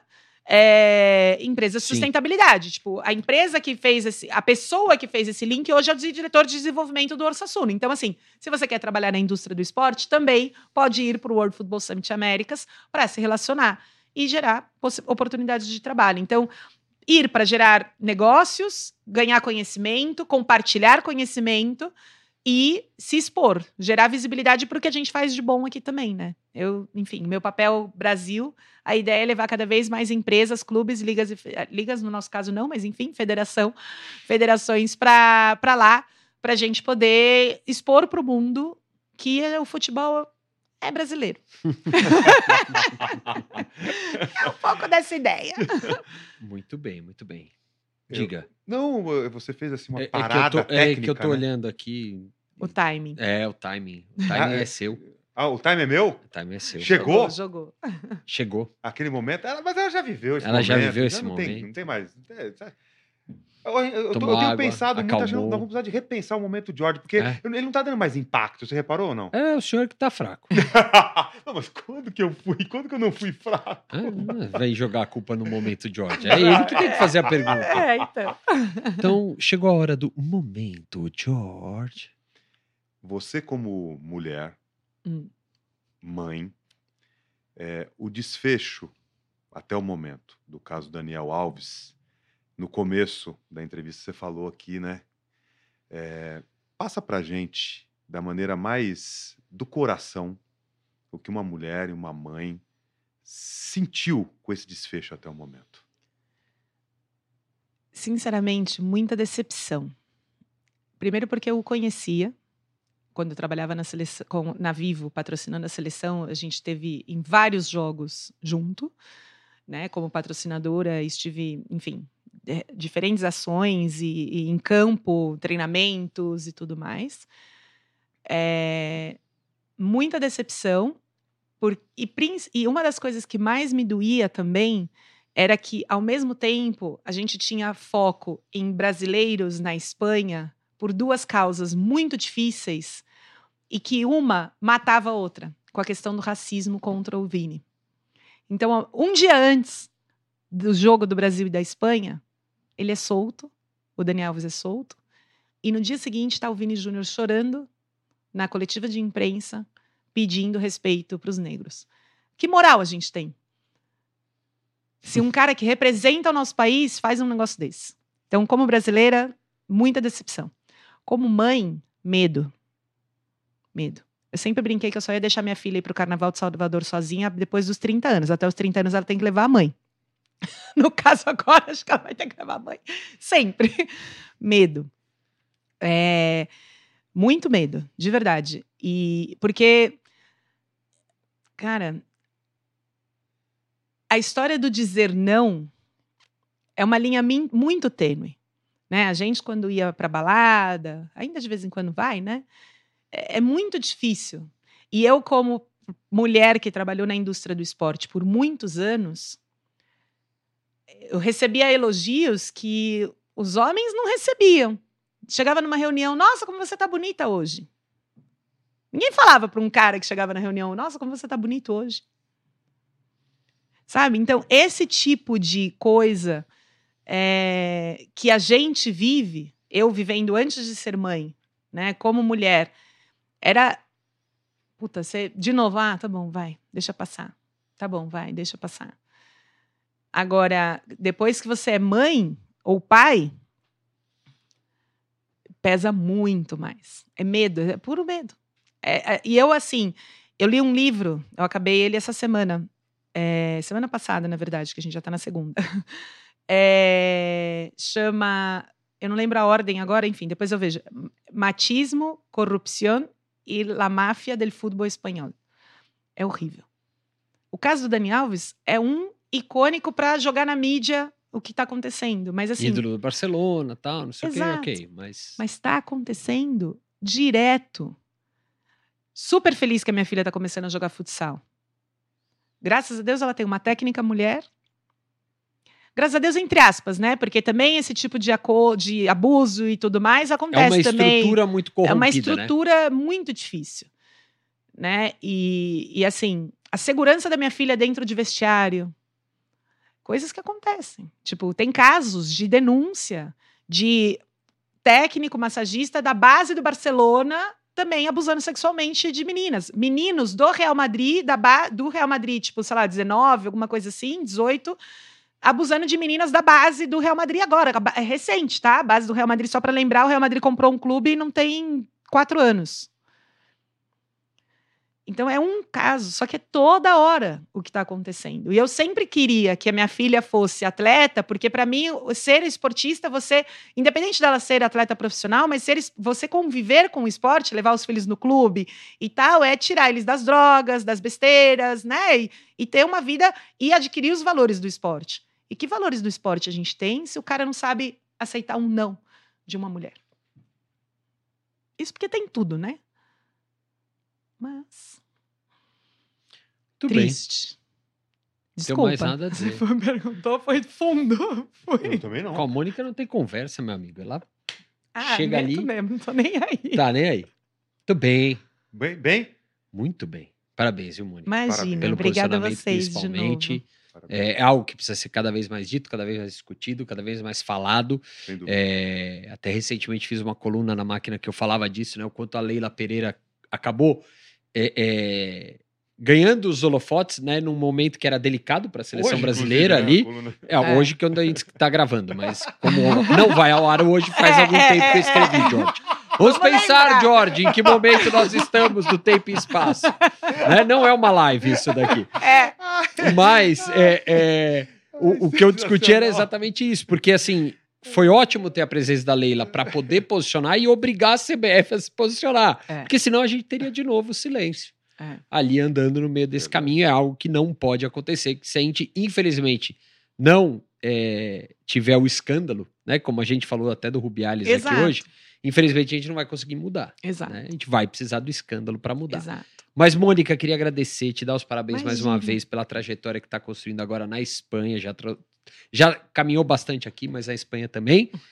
Empresa de sustentabilidade. Tipo, a empresa que fez a pessoa que fez esse link hoje é o diretor de desenvolvimento do Osasuna. Então, assim, se você quer trabalhar na indústria do esporte, também pode ir para o World Football Summit Américas para se relacionar e gerar oportunidades de trabalho. Então, ir para gerar negócios, ganhar conhecimento, compartilhar conhecimento e se expor, gerar visibilidade para o que a gente faz de bom aqui também, né? Enfim, meu papel Brasil, a ideia é levar cada vez mais empresas, clubes, ligas no nosso caso não, mas enfim, federações para lá, para a gente poder expor para o mundo que o futebol é brasileiro. É um pouco dessa ideia. Muito bem, muito bem. Diga. Não, você fez assim uma parada técnica, É que eu tô olhando aqui. O timing. O timing. O timing é seu. O time é meu? O timing é seu. Chegou? Jogou. Chegou. Aquele momento, mas ela já viveu esse momento. Ela já viveu esse momento. Não tem mais. Eu tenho pensado muito, acho que nós vamos precisar de repensar o momento George, porque ele não tá dando mais impacto, você reparou ou não? É o senhor que tá fraco. Não, mas quando que eu não fui fraco? Vem jogar a culpa no momento George. É ele que tem que fazer a pergunta. Então. Então, chegou a hora do momento George. Você como mulher, mãe, o desfecho até o momento do caso Daniel Alves, no começo da entrevista você falou aqui, né? Passa pra gente, da maneira mais do coração, o que uma mulher e uma mãe sentiu com esse desfecho até o momento. Sinceramente, muita decepção. Primeiro porque eu o conhecia. Quando eu trabalhava na seleção, na Vivo, patrocinando a seleção, a gente esteve em vários jogos junto, né? Como patrocinadora, estive, enfim, diferentes ações e em campo, treinamentos e tudo mais. Muita decepção. E uma das coisas que mais me doía também era que, ao mesmo tempo, a gente tinha foco em brasileiros na Espanha por 2 causas muito difíceis e que uma matava a outra, com a questão do racismo contra o Vini. Então, um dia antes do jogo do Brasil e da Espanha, ele é solto, o Dani Alves é solto, e no dia seguinte está o Vini Júnior chorando na coletiva de imprensa, pedindo respeito para os negros. Que moral a gente tem? Se um cara que representa o nosso país faz um negócio desse. Então, como brasileira, muita decepção. Como mãe, medo. Medo. Eu sempre brinquei que eu só ia deixar minha filha ir pro Carnaval de Salvador sozinha depois dos 30 anos. Até os 30 anos ela tem que levar a mãe. No caso agora, acho que ela vai ter que levar a mãe. Sempre. Medo. Muito medo, de verdade. E porque, cara, a história do dizer não é uma linha muito tênue, né? A gente, quando ia pra balada, ainda de vez em quando vai, né? É muito difícil. E eu, como mulher que trabalhou na indústria do esporte por muitos anos, eu recebia elogios que os homens não recebiam. Chegava numa reunião, nossa, como você tá bonita hoje. Ninguém falava para um cara que chegava na reunião, nossa, como você tá bonito hoje. Sabe? Então, esse tipo de coisa que a gente vive, eu vivendo antes de ser mãe, né, como mulher, era, puta, você, de novo, tá bom, vai, deixa passar. Tá bom, vai, deixa passar. Agora, depois que você é mãe ou pai, pesa muito mais. É medo, é puro medo. E eu, assim, eu li um livro, eu acabei ele essa semana. Semana passada, na verdade, que a gente já tá na segunda. Chama, eu não lembro a ordem agora, enfim, depois eu vejo. Machismo, Corrupción e la Máfia del Fútbol Espanhol. É horrível. O caso do Dani Alves é um icônico para jogar na mídia o que está acontecendo. Mas, assim, ídolo do Barcelona, tal, não sei o que, ok. Mas está acontecendo direto. Super feliz que a minha filha está começando a jogar futsal. Graças a Deus ela tem uma técnica mulher. Graças a Deus, entre aspas, né? Porque também esse tipo de abuso e tudo mais acontece também. É uma estrutura muito corrompida, é uma estrutura muito difícil, né? E assim, a segurança da minha filha dentro de vestiário, coisas que acontecem. Tipo, tem casos de denúncia de técnico massagista da base do Barcelona também abusando sexualmente de meninas. Meninos do Real Madrid, do Real Madrid, tipo, sei lá, 19, alguma coisa assim, 18, abusando de meninas da base do Real Madrid agora. É recente, tá? A base do Real Madrid, só pra lembrar, o Real Madrid comprou um clube e não tem 4 anos. Então é um caso, só que é toda hora o que está acontecendo. E eu sempre queria que a minha filha fosse atleta, porque para mim, ser esportista, você, independente dela ser atleta profissional, mas você conviver com o esporte, levar os filhos no clube e tal, é tirar eles das drogas, das besteiras, né? E ter uma vida e adquirir os valores do esporte. E que valores do esporte a gente tem se o cara não sabe aceitar um não de uma mulher? Isso porque tem tudo, né? Mas tudo triste. Bem. Desculpa. Não tem mais nada a dizer. Você perguntou, foi fundo. Foi. Eu também não. Com a Mônica não tem conversa, meu amigo. Ela chega ali. Mesmo, não tô nem aí. Tá nem aí. Tudo bem. Bem? Muito bem. Parabéns, viu, Mônica? Imagina, Pelo obrigada a posicionamento, vocês principalmente. de novo. É algo que precisa ser cada vez mais dito, cada vez mais discutido, cada vez mais falado. Sem dúvida. Até recentemente fiz uma coluna na Máquina que eu falava disso, né? O quanto a Leila Pereira acabou ganhando os holofotes, né? Num momento que era delicado para a seleção Hoje, brasileira ali. Hoje que a gente está gravando, mas como não vai ao ar hoje, faz algum tempo que eu escrevi, George. Vamos pensar, lembrar. George, em que momento nós estamos do tempo e espaço. Né? Não é uma live isso daqui. Mas o que eu discuti era exatamente isso, porque assim, foi ótimo ter a presença da Leila para poder posicionar e obrigar a CBF a se posicionar. Porque senão a gente teria de novo silêncio. Ali andando no meio desse caminho, é algo que não pode acontecer, que se a gente, infelizmente, não tiver o escândalo, né, como a gente falou até do Rubiales aqui hoje, infelizmente a gente não vai conseguir mudar. Né? A gente vai precisar do escândalo para mudar. Exato. Mas, Mônica, queria agradecer, te dar os parabéns mais uma vez pela trajetória que está construindo agora na Espanha. Já caminhou bastante aqui, mas a Espanha também.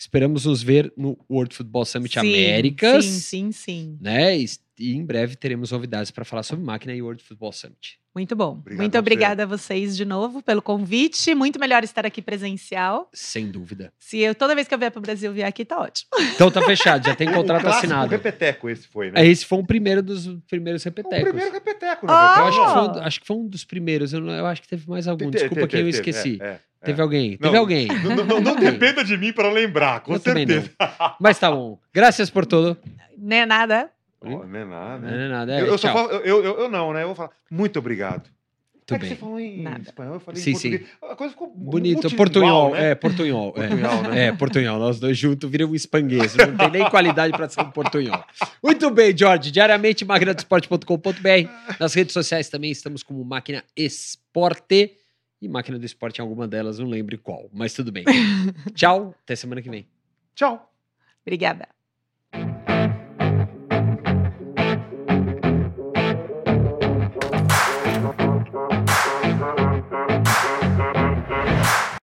Esperamos nos ver no World Football Summit Américas. Sim. Né? E em breve teremos novidades para falar sobre máquina e World Football Summit. Muito bom. Obrigado Muito a você. obrigada a vocês de novo pelo convite. Muito melhor estar aqui presencial. Sem dúvida. Toda vez que eu vier para o Brasil, vier aqui, tá ótimo. Então tá fechado, já tem O contrato clássico assinado. repeteco esse foi, né? Esse foi um primeiro dos primeiros O repetecos. primeiro repeteco, Ah! na Eu verdade. acho que foi um dos primeiros. Eu acho que teve mais algum. Teve, Desculpa que eu teve, esqueci. é. Teve alguém. Não, Teve alguém. Não dependa de mim para lembrar, com Eu também certeza. Mas tá bom. Graças por tudo. Não é nada. Oh, não é nada, Não né? é nada. Eu só tchau. falo, eu não, né? Eu vou falar, muito obrigado. Muito É que bem. você falou em Nada. espanhol, eu falei Sim, em português. A coisa ficou Bonito. multilingual, Portunhol. né? Portunhol. Portunhol, né? Portunhol. Nós dois juntos viram um espanguês. Não tem nem qualidade para ser um portunhol. Muito bem, Jorge. Diariamente, maquinadoesporte.com.br. Nas redes sociais também estamos como Máquina Esporte. E Máquina do Esporte em alguma delas, não lembro qual. Mas tudo bem. Tchau. Até semana que vem. Tchau. Obrigada.